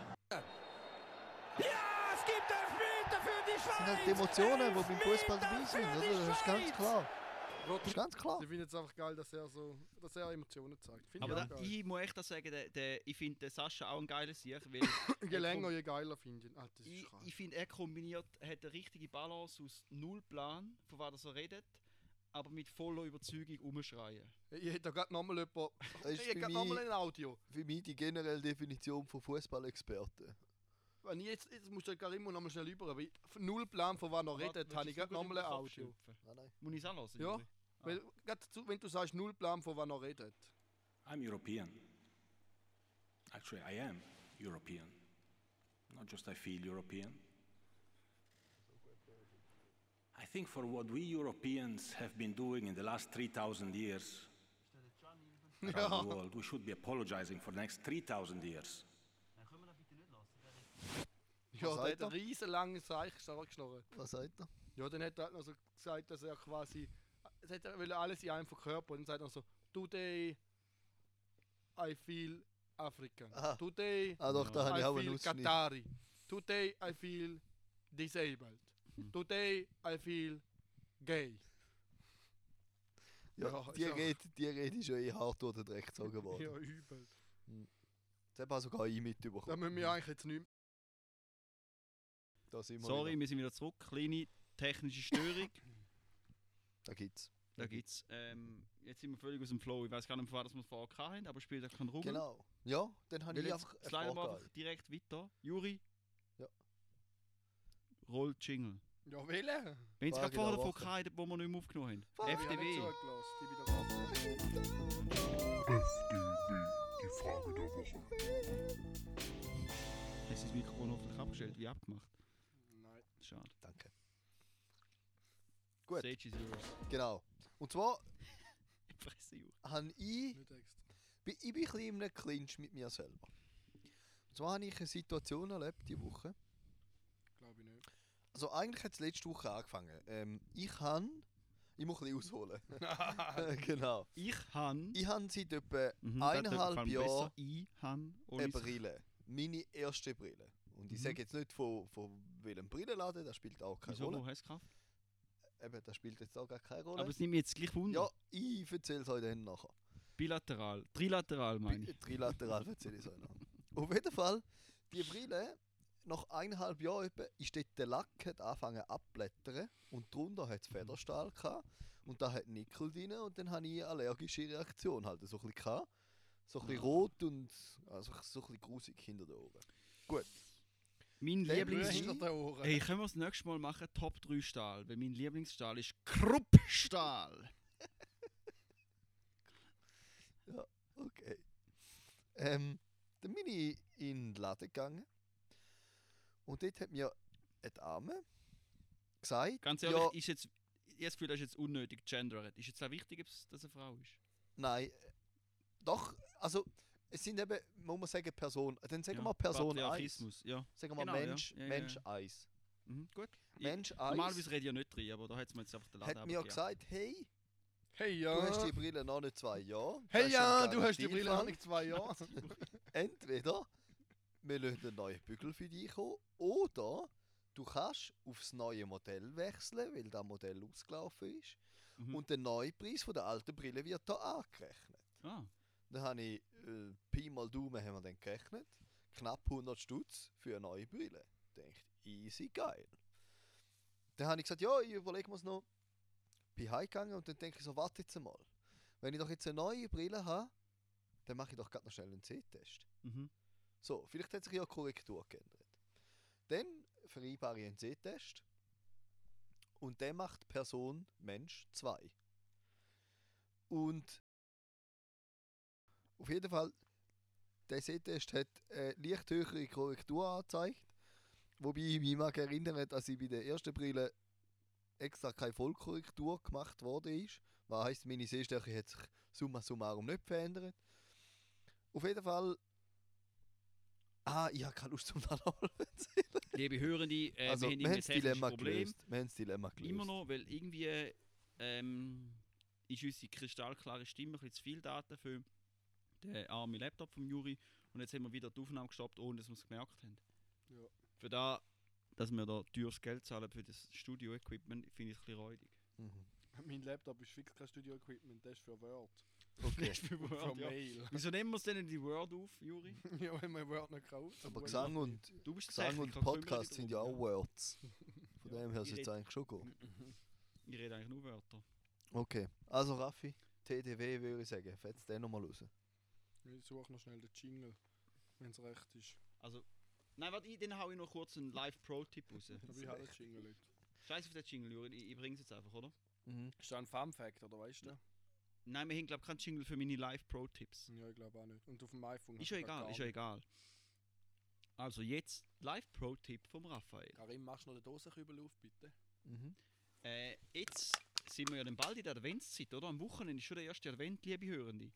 Ja, es gibt Elfmeter für die Schweiz.
Das sind halt die Emotionen, die beim Fußball dabei sind, oder? Das ist ganz klar. Das ist ganz klar.
Sie finden es einfach geil, dass er so, dass er Emotionen zeigt. Finde
Aber
ich auch
da,
geil.
ich muss echt auch sagen, der, der, ich finde den Sascha auch ein geiler Sieg, weil
Je länger, je geiler finde ich. Ah, das ist
ich,
krass.
ich finde, er kombiniert, hat eine richtige Balance aus Nullplan, von was er redet, aber mit voller Überzeugung umschreien.
Ich hätte da gerade nochmal jemand.
Das
Ich
ist
hätte
für
gerade nochmal
mich,
ein Audio.
für mich die generelle Definition von Fußballexperten.
Wenn ich jetzt, jetzt muss der Karim nochmal schnell über, aber ich- null Plan, von was er redet, habe ich gerade nochmal ein Audio.
Nein, nein.
Muss ich es auch hören?
Ja.
Juri?
Weil, gerade dazu, wenn du sagst null Plan, von was er redet.
I'm European. Actually, I am European. Not just I feel European. I think for what we Europeans have been doing in the last three thousand years around the world, we should be apologizing for the next three thousand years.
Ja, der
sagt
hat ein
er?
riesen langes Seich geschnurrt.
Was sagt er?
Ja, dann hat er halt noch so gesagt, dass er quasi. Es hat er will alles in einem verkörpern. Und dann sagt er so: Today I feel African.
Aha.
Today
Ah doch, da habe
I
ich auch einen
feel
Ausschnitt.
Qatari. Today I feel disabled. Today I feel gay.
Ja,
Ja,
die,
ist auch-
Rede, die Rede ist ja eh hart durch den Dreck gezogen worden.
Ja, übel.
Das habe sogar ich
Da
mitbekommen.
müssen wir eigentlich jetzt nicht
Da sind wir
Sorry,
wieder.
wir sind wieder zurück. Kleine technische Störung.
Da gibt's.
Da gibt's. Ähm, jetzt sind wir völlig aus dem Flow. Ich weiß gar nicht, von was wir vorher hatten, aber spielt auch keinen Rummel.
Genau. Ja, dann habe
Weil
ich
jetzt
einfach eine
sliden wir
Frage.
einfach direkt weiter. Juri?
Ja.
Roll Jingle.
Ja, wählen.
Wenn es
Frage
gerade vorher
der
davon
Woche.
gehabt wo wir nicht mehr aufgenommen haben.
Frage
F D
Ich habe nicht
W.
zugelassen. Die wieder ab.
F D W, die Frage der Woche.
Hast du das Mikrofon hoffentlich abgestellt, wie abgemacht?
Nein.
Schade.
Danke. Gut.
Stage is yours.
Genau. Und zwar
Fresse, Juri.
habe ich,
Nicht extra.
bin, ich bin ein bisschen in einem Clinch mit mir selber. Und zwar habe ich eine Situation erlebt diese Woche.
Glaube ich nicht.
Also eigentlich hat es letzte Woche angefangen. Ähm, ich habe... Ich muss ein bisschen ausholen. Genau.
Ich han.
Ich habe seit etwa
Mhm, das gefällt
eineinhalb
mir
Jahren
besser. Ich han. ohne
eine
sich.
Brille. Meine erste Brille. Und ich
Mhm.
sage jetzt nicht von, von welchem Brillenladen, das spielt auch keine
Wieso,
Rolle.
wo hast du gekauft?
Eben, das spielt jetzt auch gar keine Rolle.
Aber es nimmt mich jetzt gleich Wunder.
ja, ich erzähle es euch dann nachher.
Bilateral. Trilateral meine ich.
Trilateral erzähle ich es euch nachher. Auf jeden Fall, die Brille, nach eineinhalb Jahren etwa, ist dort der Lack hat angefangen abblättern und drunter hat es Federstahl gehabt und da hat Nickel drin und dann hatte ich eine allergische Reaktion halt so ein bisschen gehabt. So ein bisschen
Ah.
rot und also so ein bisschen grusig hinter den Ohren. Gut.
Mein
Der
Lieblings...
Brille-
Hinter den Ohren.
Hey, können wir das nächste Mal machen? Top drei Stahl. Weil mein Lieblingsstahl ist Kruppstahl.
Ja, okay. Ähm, dann bin ich in den Laden gegangen. Und dort hat mir eine Dame gesagt,
Ganz ehrlich,
ja,
ist jetzt, ich habe das Gefühl, das ist jetzt unnötig gendert. Ist jetzt auch wichtig, ob es- dass eine Frau ist?
nein, äh, doch, also es sind eben, muss man sagen, Person, dann sagen
Ja,
wir Person eins.
Patriarchismus, ja.
Sagen wir
Genau, ja.
Mensch,
Ja, ja,
Mensch
ja.
eins.
Mhm, gut. Ich-
Mensch
Normalerweise
eins
rede ich ja nicht drin, aber da hat es mir jetzt einfach den Laden
hat mir
runtergejagt.
gesagt, hey,
Hey
du hast
ja.
die Brille noch nicht zwei Jahre. Das
Hey
ist
ja,
ein
du hast die
kleiner
Brille noch
Stilfall.
nicht zwei Jahre.
Entweder wir lassen einen neuen Bügel für dich kommen oder du kannst aufs neue Modell wechseln, weil das Modell ausgelaufen ist.
Mhm.
Und der neue Preis von der alten Brille wird hier angerechnet.
Ah,
Dann habe ich äh, Pi mal Daumen haben wir dann gerechnet. Knapp hundert Stutz für eine neue Brille. Denkt, easy, geil. Dann habe ich gesagt, ja, ich überlege mir es noch. Bin heimgegangen und dann denke ich so, warte jetzt mal. Wenn ich doch jetzt eine neue Brille habe, dann mache ich doch gerade noch schnell einen C-Test.
mhm.
So, vielleicht hat sich ja die Korrektur geändert. Dann vereinbare ich einen C-Test. Und der macht Person Mensch zwei. Und auf jeden Fall, der C-Test hat eine leicht höhere Korrektur angezeigt. Wobei ich mich mag erinnern, dass ich bei der ersten Brille extra keine Vollkorrektur gemacht worden ist. Was heisst, meine Sehstärke hat sich summa summarum nicht verändert. Auf jeden Fall. Ah, ich habe keine Lust zum da noch erzählen.
Liebe Hörende, äh,
Also,
wir haben
wir haben
irgendwie
das
ein technisches
Dilemma
Problem.
gelöst. Wir haben das Dilemma gelöst.
Immer noch, weil irgendwie ähm, ist unsere kristallklare Stimme ein bisschen zu viel Daten für den armen Laptop vom Juri. Und jetzt haben wir wieder die Aufnahme gestoppt, ohne dass wir es gemerkt haben.
Ja.
Für da, dass wir da teures Geld zahlen für das Studio-Equipment, finde ich ein bisschen räudig.
Mhm.
Mein Laptop ist fix kein Studio-Equipment, das ist für Word.
Okay.
Für
Für
Word, ja.
Mail.
Wieso nehmen wir es denn in die Word auf, Juri?
Ja, wenn man Word nicht kauft.
Aber Gesang und,
Du bist
Gesang und
Techniker,
Podcast
kümmere
sind
dich
ja
drum,
auch Words. Von
Ja,
dem her
ich
ist es
red-
eigentlich schon gut.
Ich rede eigentlich nur Wörter.
Okay, also Raffi, T D W würde ich sagen, fetzt den nochmal raus.
Ich suche noch schnell den Jingle, wenn es recht ist.
Also, nein, warte, ich- dann hau ich noch kurz einen Live-Pro-Tipp raus.
Aber ich habe den Jingle nicht.
Scheiß auf den Jingle, Juri, ich, ich bring's jetzt einfach, oder?
Mhm.
Ist das ein Fun-Fact, oder weißt du?
Nein, wir haben, glaube ich, keinen Jingle für meine Live-Pro-Tipps.
Ja, ich glaube auch nicht. Und auf dem iPhone
Ist
hast
ja
du gar
egal, ist ja
nicht.
egal. Also jetzt Live-Pro-Tipp vom Raphael.
Karim, machst du noch den Dosenkübel auf, bitte?
Mhm.
Äh, jetzt sind wir ja dann bald in der Adventszeit, oder? Am Wochenende ist schon der erste Advent, liebe Hörende.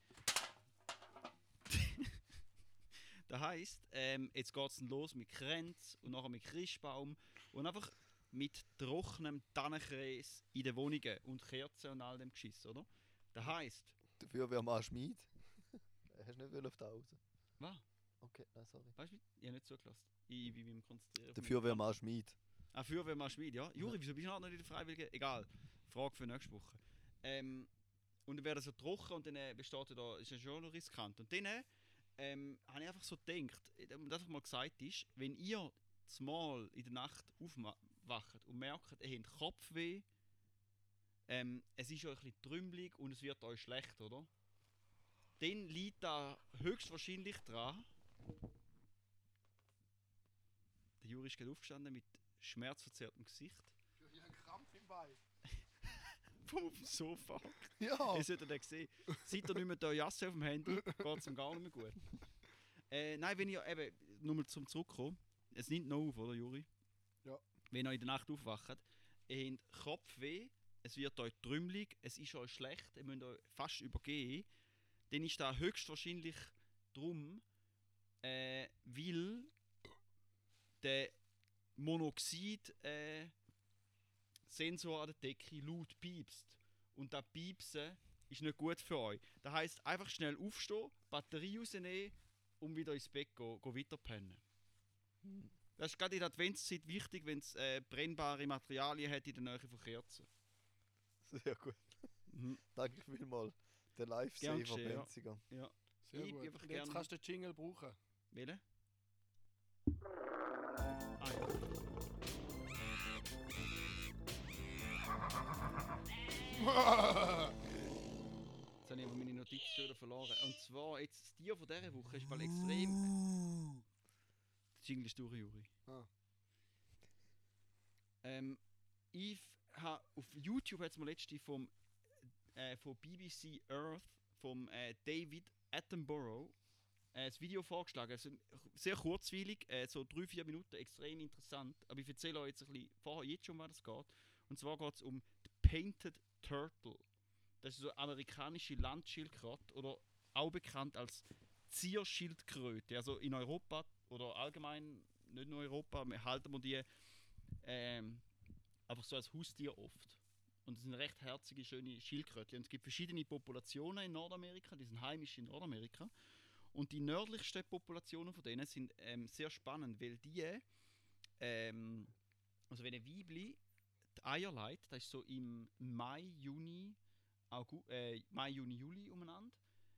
Das heisst, ähm, jetzt geht es dann los mit Kränz und nachher mit Christbaum und einfach mit trockenem Tannenkäse in den Wohnungen und Kerzen und all dem Geschiss, oder? Das heisst,
Dafür wäre mal Schmied. Hast du nicht will auf die Hause?
was?
Okay, nein, sorry.
Weißt du, ich habe nicht zugelassen. Ich, ich bin beim Konzentrieren. auf
Dafür
meine
wäre
Kamera.
mal Schmied.
Ah, Feuerwehrmann Schmied, ja. Juri, wieso bist du noch nicht in der Freiwilligen? Egal. Frage für nächste Woche. Ähm, und dann wäre das so trocken und dann äh, besteht ja da, ist ja schon noch riskant. Und dann äh, ähm, habe ich einfach so gedacht, äh, damit einfach mal gesagt ist, wenn ihr zumal in der Nacht aufwacht und merkt, ihr habt Kopfweh, ähm, es ist euch ein bisschen trümmelig und es wird euch schlecht, oder? Dann liegt da höchstwahrscheinlich dran. Der Juri ist gerade aufgestanden mit schmerzverzerrtem Gesicht.
Ich habe einen Krampf im Bein.
Vom auf dem Sofa.
Ja!
Ihr solltet den sehen. Seid ihr nicht mehr da Jasse auf dem Handy, geht es ihm gar nicht mehr gut. Äh, nein, wenn ihr eben, nur mal zum Zurückkommen, es nimmt noch auf, oder Juri?
Ja.
Wenn ihr in der Nacht aufwacht, ihr habt Kopfweh, es wird euch trümmelig, es ist euch schlecht, ihr müsst euch fast übergehen, dann ist das höchstwahrscheinlich drum, äh, weil der Monoxid äh, Sensor an der Decke laut piepst. Und das Piepsen ist nicht gut für euch. Das heisst, einfach schnell aufstehen, Batterie rausnehmen und wieder ins Bett gehen, gehen weiter pennen. Das ist gerade in der Adventszeit wichtig, wenn es äh, brennbare Materialien hat in der Nähe von Kerzen.
Sehr gut.
Mhm.
Danke vielmals. Der
Gern
Live-Saver
geschehen, ja.
Benziger.
Ja.
Sehr
Ich
gut.
bin einfach
Und jetzt
gern-
kannst du den Jingle brauchen.
Wählen? Ah ja. Jetzt habe ich aber meine Notizen schon wieder verloren. Und zwar, jetzt das Tier von dieser Woche ist mal extrem... Der Jingle ist durch, Juri.
Ah.
Ähm, ich ha, auf YouTube hat es mir letztens vom, äh, von B B C Earth vom äh, David Attenborough äh, das Video vorgeschlagen. Also, sehr kurzweilig, äh, so drei vier Minuten, extrem interessant. Aber ich erzähle euch jetzt ein bisschen vorher jetzt schon, um was es geht. Und zwar geht es um die Painted Turtle. Das ist so eine amerikanische Landschildkröte oder auch bekannt als Zierschildkröte. Also in Europa oder allgemein, nicht nur in Europa, wir halten wir die ähm, einfach so als Haustier oft. Und das sind recht herzige, schöne Schildkröten. Und es gibt verschiedene Populationen in Nordamerika, die sind heimisch in Nordamerika. Und die nördlichsten Populationen von denen sind ähm, sehr spannend, weil die, ähm, also wenn ein Weibli die Eier legt, das ist so im Mai, Juni, August, äh, Mai, Juni, Juli umeinander,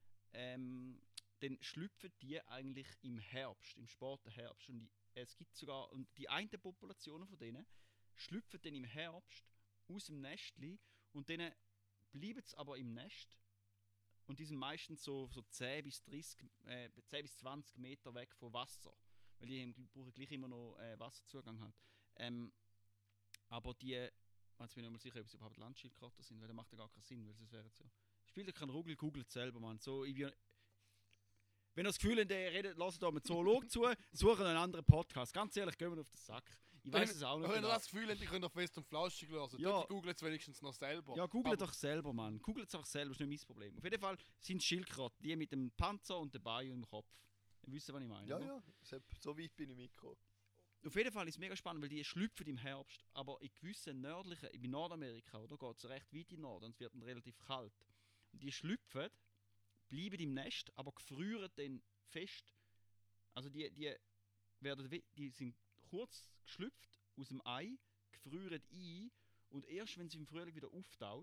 ähm, dann schlüpfen die eigentlich im Herbst, im späten Herbst. Und die, es gibt sogar, und die eine Populationen von denen schlüpfen dann im Herbst aus dem Nestli und dann bleiben sie aber im Nest. Und die sind meistens so, so zehn bis dreißig, äh, zehn bis zwanzig Meter weg vom Wasser. Weil die haben, brauchen gleich immer noch äh, Wasserzugang halt. Ähm, aber die, jetzt bin ich mal sicher, ob sie überhaupt Landschildkröten sind, weil das macht ja gar keinen Sinn, weil es wäre so. Spielt ja keinen Ruggel, googelt selber, Mann. So, ich bin, wenn ihr das Gefühl habt, ihr redet, lasst da einen Zoolog zu, suchen einen anderen Podcast. Ganz ehrlich, gehen wir auf den Sack. Ich weiß es auch nicht.
Wenn ihr
genau.
das Gefühl habt, ich könnte auf Fest und Flauschig hören,
Ja.
dann googelt es wenigstens noch selber.
Ja, googelt
Aber-
doch selber, Mann. Googelt es einfach selber, ist nicht mein Problem. Auf jeden Fall sind es Schildkröten, die mit dem Panzer und dem Bein und dem Kopf. Ihr wisst, was ich meine.
Ja,
oder?
ja, so- so weit bin ich mitgekommen.
Auf jeden Fall ist es mega spannend, weil die schlüpfen im Herbst, aber in gewissen nördlichen, in Nordamerika, oder, geht es recht weit in den Norden und es wird dann relativ kalt. Und die schlüpfen, bleiben im Nest, aber gefrieren dann fest. Also die, die, werden, we- die sind kurz geschlüpft aus dem Ei, gefrieren ein und erst wenn sie im Frühling wieder auftaut,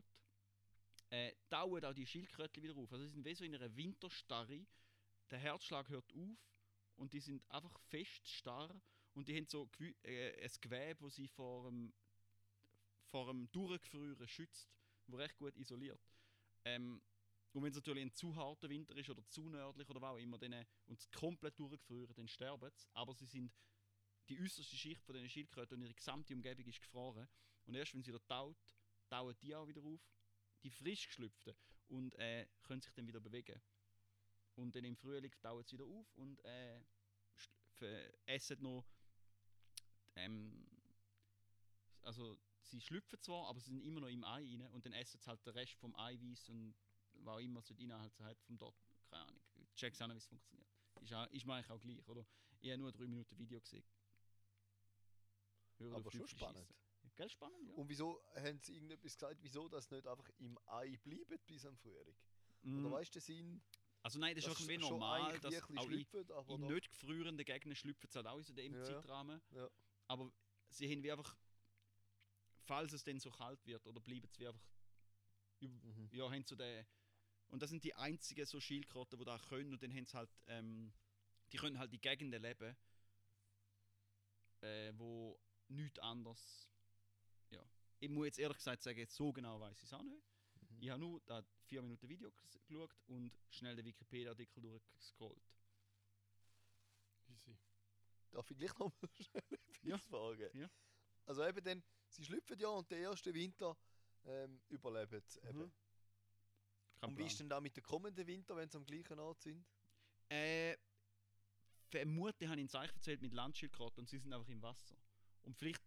äh, tauen auch die Schildkröten wieder auf. Also sie sind wie so in einer Winterstarre, der Herzschlag hört auf und die sind einfach fest starr. Und die haben so gewi- äh, ein Gewebe, das sie vor dem, vor dem Durchgefrieren schützt, das recht gut isoliert. Ähm, und wenn es natürlich ein zu harter Winter ist oder zu nördlich oder was auch immer, dann, äh, und es komplett durchgefrieren, dann sterben sie. Aber sie sind die äußerste Schicht von diesen Schildkröten und ihre gesamte Umgebung ist gefroren. Und erst wenn sie wieder taut, tauen die auch wieder auf, die frisch geschlüpften, und äh, können sich dann wieder bewegen. Und dann im Frühling tauen sie wieder auf und äh, sch- f- essen noch. Ähm, also sie schlüpfen zwar, aber sie sind immer noch im Ei rein und dann essen sie halt den Rest vom Eiweiß und was auch immer so die Inhalte hat vom dort. Keine Ahnung. Ich check's auch nicht, wie es funktioniert. Ist, auch, ist mir eigentlich auch gleich, oder? Ich habe nur drei Minuten Video gesehen. Hör auf,
Aber schon
Hüpfen
spannend.
schiessen. Gell, spannend, ja.
Und wieso haben sie irgendetwas gesagt, wieso das nicht einfach im Ei bleibt bis am Frühling?
Mm,
Oder weißt du, der Sinn,
also nein, das ist
dass
einfach wie
schon
normal,
eigentlich
dass
wirklich
auch in,
schlüpfen, aber
in
doch-
nicht gefrierenden Gegenden schlüpfen sie halt auch in so dem
Ja.
Zeitrahmen.
Ja.
Aber sie haben wie einfach, falls es dann so kalt wird, oder bleiben sie wie einfach,
Mhm.
ja, haben so den, und das sind die einzigen so Schildkröten, die das können, und dann haben sie halt, ähm, die können halt in Gegenden leben, äh, wo nichts anderes, ja. Ich muss jetzt ehrlich gesagt sagen, so genau weiß ich es auch nicht.
Mhm.
Ich habe nur das vier Minuten Video ges- geschaut und schnell den Wikipedia-Artikel durchgescrollt.
Easy.
Darf ich gleich noch mal schnell etwas
Ja.
fragen?
Ja.
Also eben dann, sie schlüpfen ja und den ersten Winter ähm, überleben sie eben.
Mhm. Kein
Und wie
Plan.
ist denn da mit dem kommenden Winter, wenn sie am gleichen Ort sind?
Äh, vermutlich habe ich ein Zeichen erzählt mit Landschildkröten und sie sind einfach im Wasser. Und vielleicht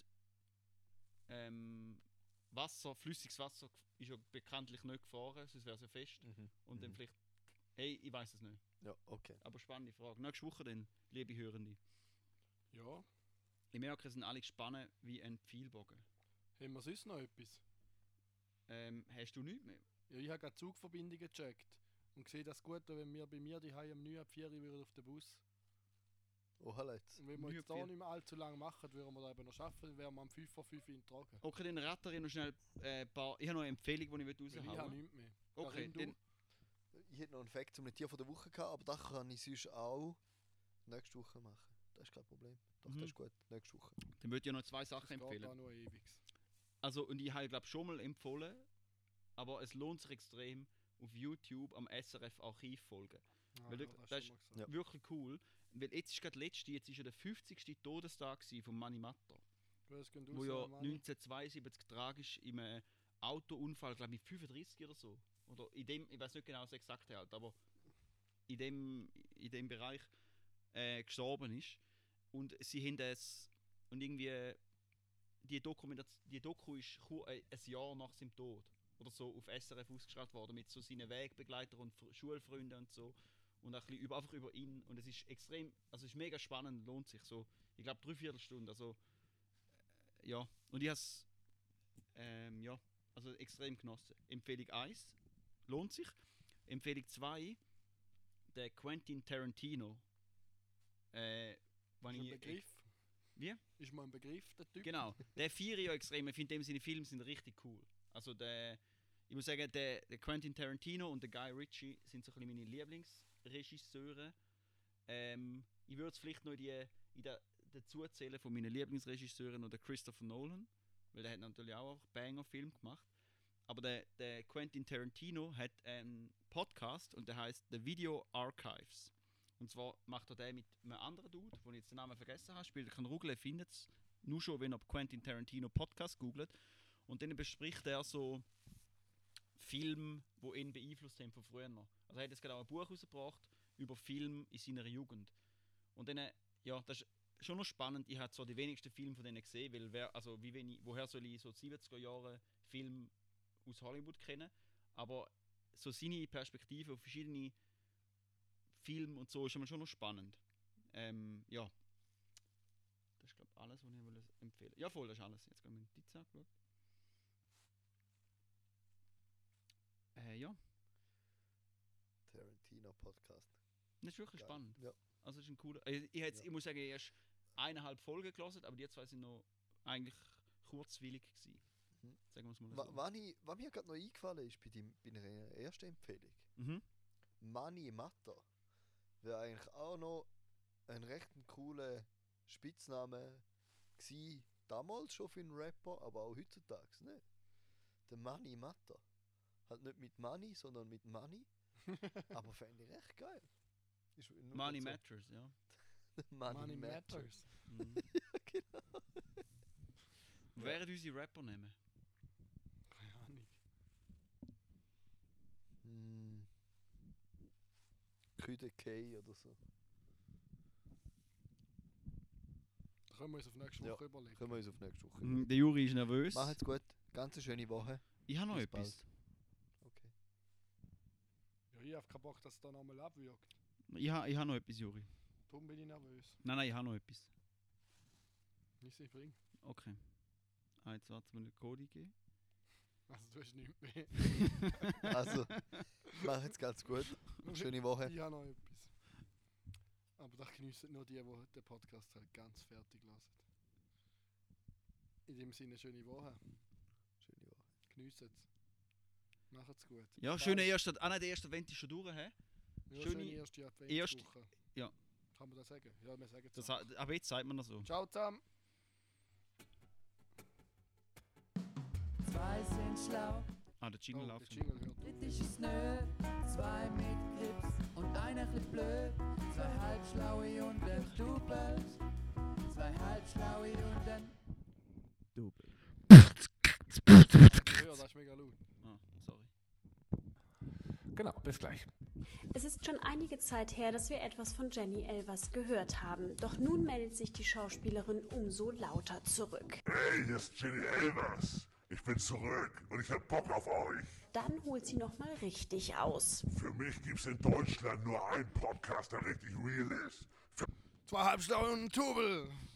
ähm, Wasser, flüssiges Wasser ist ja bekanntlich nicht gefahren, sonst wäre es ja fest. Und dann
Mhm.
vielleicht, hey, ich weiß es nicht.
Ja, okay.
Aber spannende Frage. Nächste Woche dann, liebe Hörende.
Ja.
Ich merke, es sind alle gespannt wie ein Pfeilbogen.
Haben wir sonst noch etwas?
Ähm, hast du nichts mehr?
Ja, ich habe gerade Zugverbindungen gecheckt und sehe das gut, wenn wir bei mir die am neun ab vier würden auf den Bus.
Oh, jetzt.
Und wenn wir
neun
jetzt
ab
da
vier.
nicht mehr allzu lange machen, würden wir da eben noch schaffen, wären wir am fünf vor fünf in Tragen.
Okay, dann ratter ich noch schnell äh, ein paar. Ich habe noch eine Empfehlung, die ich
Weil ich habe
raushauen will.
nichts mehr.
Okay,
Karin, du?
dann,
Ich hätte noch einen Fact zum Tier von der Woche gehabt, aber das kann ich sonst auch nächste Woche machen. Das ist kein Problem. Doch,
Mhm.
das ist gut. Nächste Woche.
dann würde ich noch zwei
Das
Sachen
geht
empfehlen.
auch nur ewiges.
Also, und ich habe glaube schon mal empfohlen, aber es lohnt sich extrem, auf YouTube am S R F Archiv folgen.
Ah,
Weil
ja,
du-
das
das
ist schon mal
Ja.
gesagt.
Wirklich cool. Weil jetzt ist gerade letzte, jetzt ist ja der fünfzigste Todestag gsi von Manni Matter,
Grüß gehen
wo
raus,
ja
Manni.
neunzehnhundertzweiundsiebzig tragisch im äh, Autounfall, glaube ich, mit fünfunddreißig oder so, oder in dem, ich weiß nicht genau das exakte Alter, aber in dem, in dem Bereich äh, gestorben ist. Und sie haben das, und irgendwie, die, Dokumentation, die Doku ist kur- äh, ein Jahr nach seinem Tod oder so auf S R F ausgestrahlt worden mit so seinen Wegbegleitern und Fr- Schulfreunden und so. Und auch ein bisschen über, einfach über ihn. Und es ist extrem, also es ist mega spannend, lohnt sich so. Ich glaube, drei Viertelstunden, also äh, ja. Und ich habe es, ähm, ja, also extrem genossen. Empfehlung eins, lohnt sich. Empfehlung zwei, der Quentin Tarantino. Äh, wenn
Ist ein
ich,
Begriff?
Wie?
Ist mal ein Begriff, der Typ?
Genau, der feiere ich extrem. Ich finde, seine Filme sind richtig cool. Also der, ich muss sagen, der, der Quentin Tarantino und der Guy Ritchie sind so ein bisschen meine Lieblingsregisseure. Ähm, ich würde es vielleicht noch in die, in der, dazu zählen von meinen Lieblingsregisseuren oder Christopher Nolan, weil der hat natürlich auch Banger-Film gemacht. Aber der, der Quentin Tarantino hat einen Podcast und der heißt The Video Archives. Und zwar macht er den mit einem anderen Dude, wo ich jetzt den Namen vergessen habe, spielt kein Rugle, findet es nur schon, wenn er Quentin Tarantino Podcast googelt. Und dann bespricht er so Filme, die ihn beeinflusst haben von früher noch. Also er hat jetzt gerade auch ein Buch rausgebracht über Filme in seiner Jugend. Und dann, ja, das ist schon noch spannend. Ich habe zwar die wenigsten Filme von denen gesehen, weil wer, also wie wenig, woher soll ich so siebziger Jahre Filme aus Hollywood kennen? Aber so seine Perspektive auf verschiedene Film und so ist immer schon noch spannend. Ähm, ja. Das ist, glaube ich, alles, was ich will empfehlen. Ja, voll, das ist alles. Jetzt gehen wir in die Notizen angeschaut. Äh, ja.
Tarantino Podcast.
Das ist wirklich
Geil.
spannend.
Ja.
Also, das ist ein cooler. Ich, ich, jetzt,
Ja.
ich muss sagen, erst eineinhalb Folgen gelesen, aber die zwei sind noch eigentlich kurzwillig gewesen.
Mhm.
Sagen wir es mal
Wa-
so.
Was ich- was mir gerade noch eingefallen ist bei, deinem, bei einer ersten Empfehlung,
Mhm.
Mani Matta, wäre eigentlich auch noch ein recht cooler Spitzname gsi, damals schon für einen Rapper, aber auch heutzutage nicht. Der Mani Matta. Halt nicht mit Money, sondern mit Money. Aber fände ich recht geil. Ist nur
Money
so.
Matters, ja.
Money,
Money
Matters.
Matters.
Mhm.
Genau.
Wären unsere Rapper nehmen?
Keine Ahnung.
Hm. Küde K oder so.
Da können wir uns auf nächste
Ja,
Woche überlegen.
Können wir uns auf nächste Woche.
Mhm, der Juri ist nervös.
Macht's gut. Ganz eine schöne Woche.
Ich habe noch
Bis
etwas.
bald. Okay.
Ja, ich habe keinen Bock, dass es da nochmal abwirkt.
Ich habe ich ha noch etwas, Juri.
Darum bin ich nervös.
Nein, nein, ich habe noch etwas.
Ich sie bringen.
Okay. Ah, jetzt warten wir den Code geben.
Also du hast nichts mehr.
Also, macht's ganz gut. Schöne Woche.
Ich habe noch etwas. Aber das geniessen nur die, die den Podcast halt ganz fertig lassen. In dem Sinne, schöne Woche.
Schöne Woche.
Geniessen es. Macht's gut.
Ja,
Bis
schöne
bald.
erste. Ah nein, der erste Event ist schon durch, hä?
Ja,
schöne
schöne erste
erste-
Adventswoche.
ja.
Kann man das sagen? Ja, wir sagen es.
Das, ha- aber jetzt sagt man das so.
Ciao zusammen.
Zwei sind schlau,
Ah, der Jingle
Oh, der
läuft.
Jingle hört auf.
dritt ist nö. Zwei mit Grips und einer chli blöd. Zwei halbschlaue und ein Double. Zwei halbschlaue und ein
Double.
Ja, das ist mega laut.
Ah, sorry.
Genau, bis gleich.
Es ist schon einige Zeit her, dass wir etwas von Jenny Elvers gehört haben. Doch nun meldet sich die Schauspielerin umso lauter zurück.
Hey, hier ist Jenny Elvers. Ich bin zurück und ich hab Bock auf euch.
Dann holt sie nochmal richtig aus.
Für mich gibt's in Deutschland nur einen Podcast, der richtig real ist.
Zwei Halbschlaue und ein Tubel.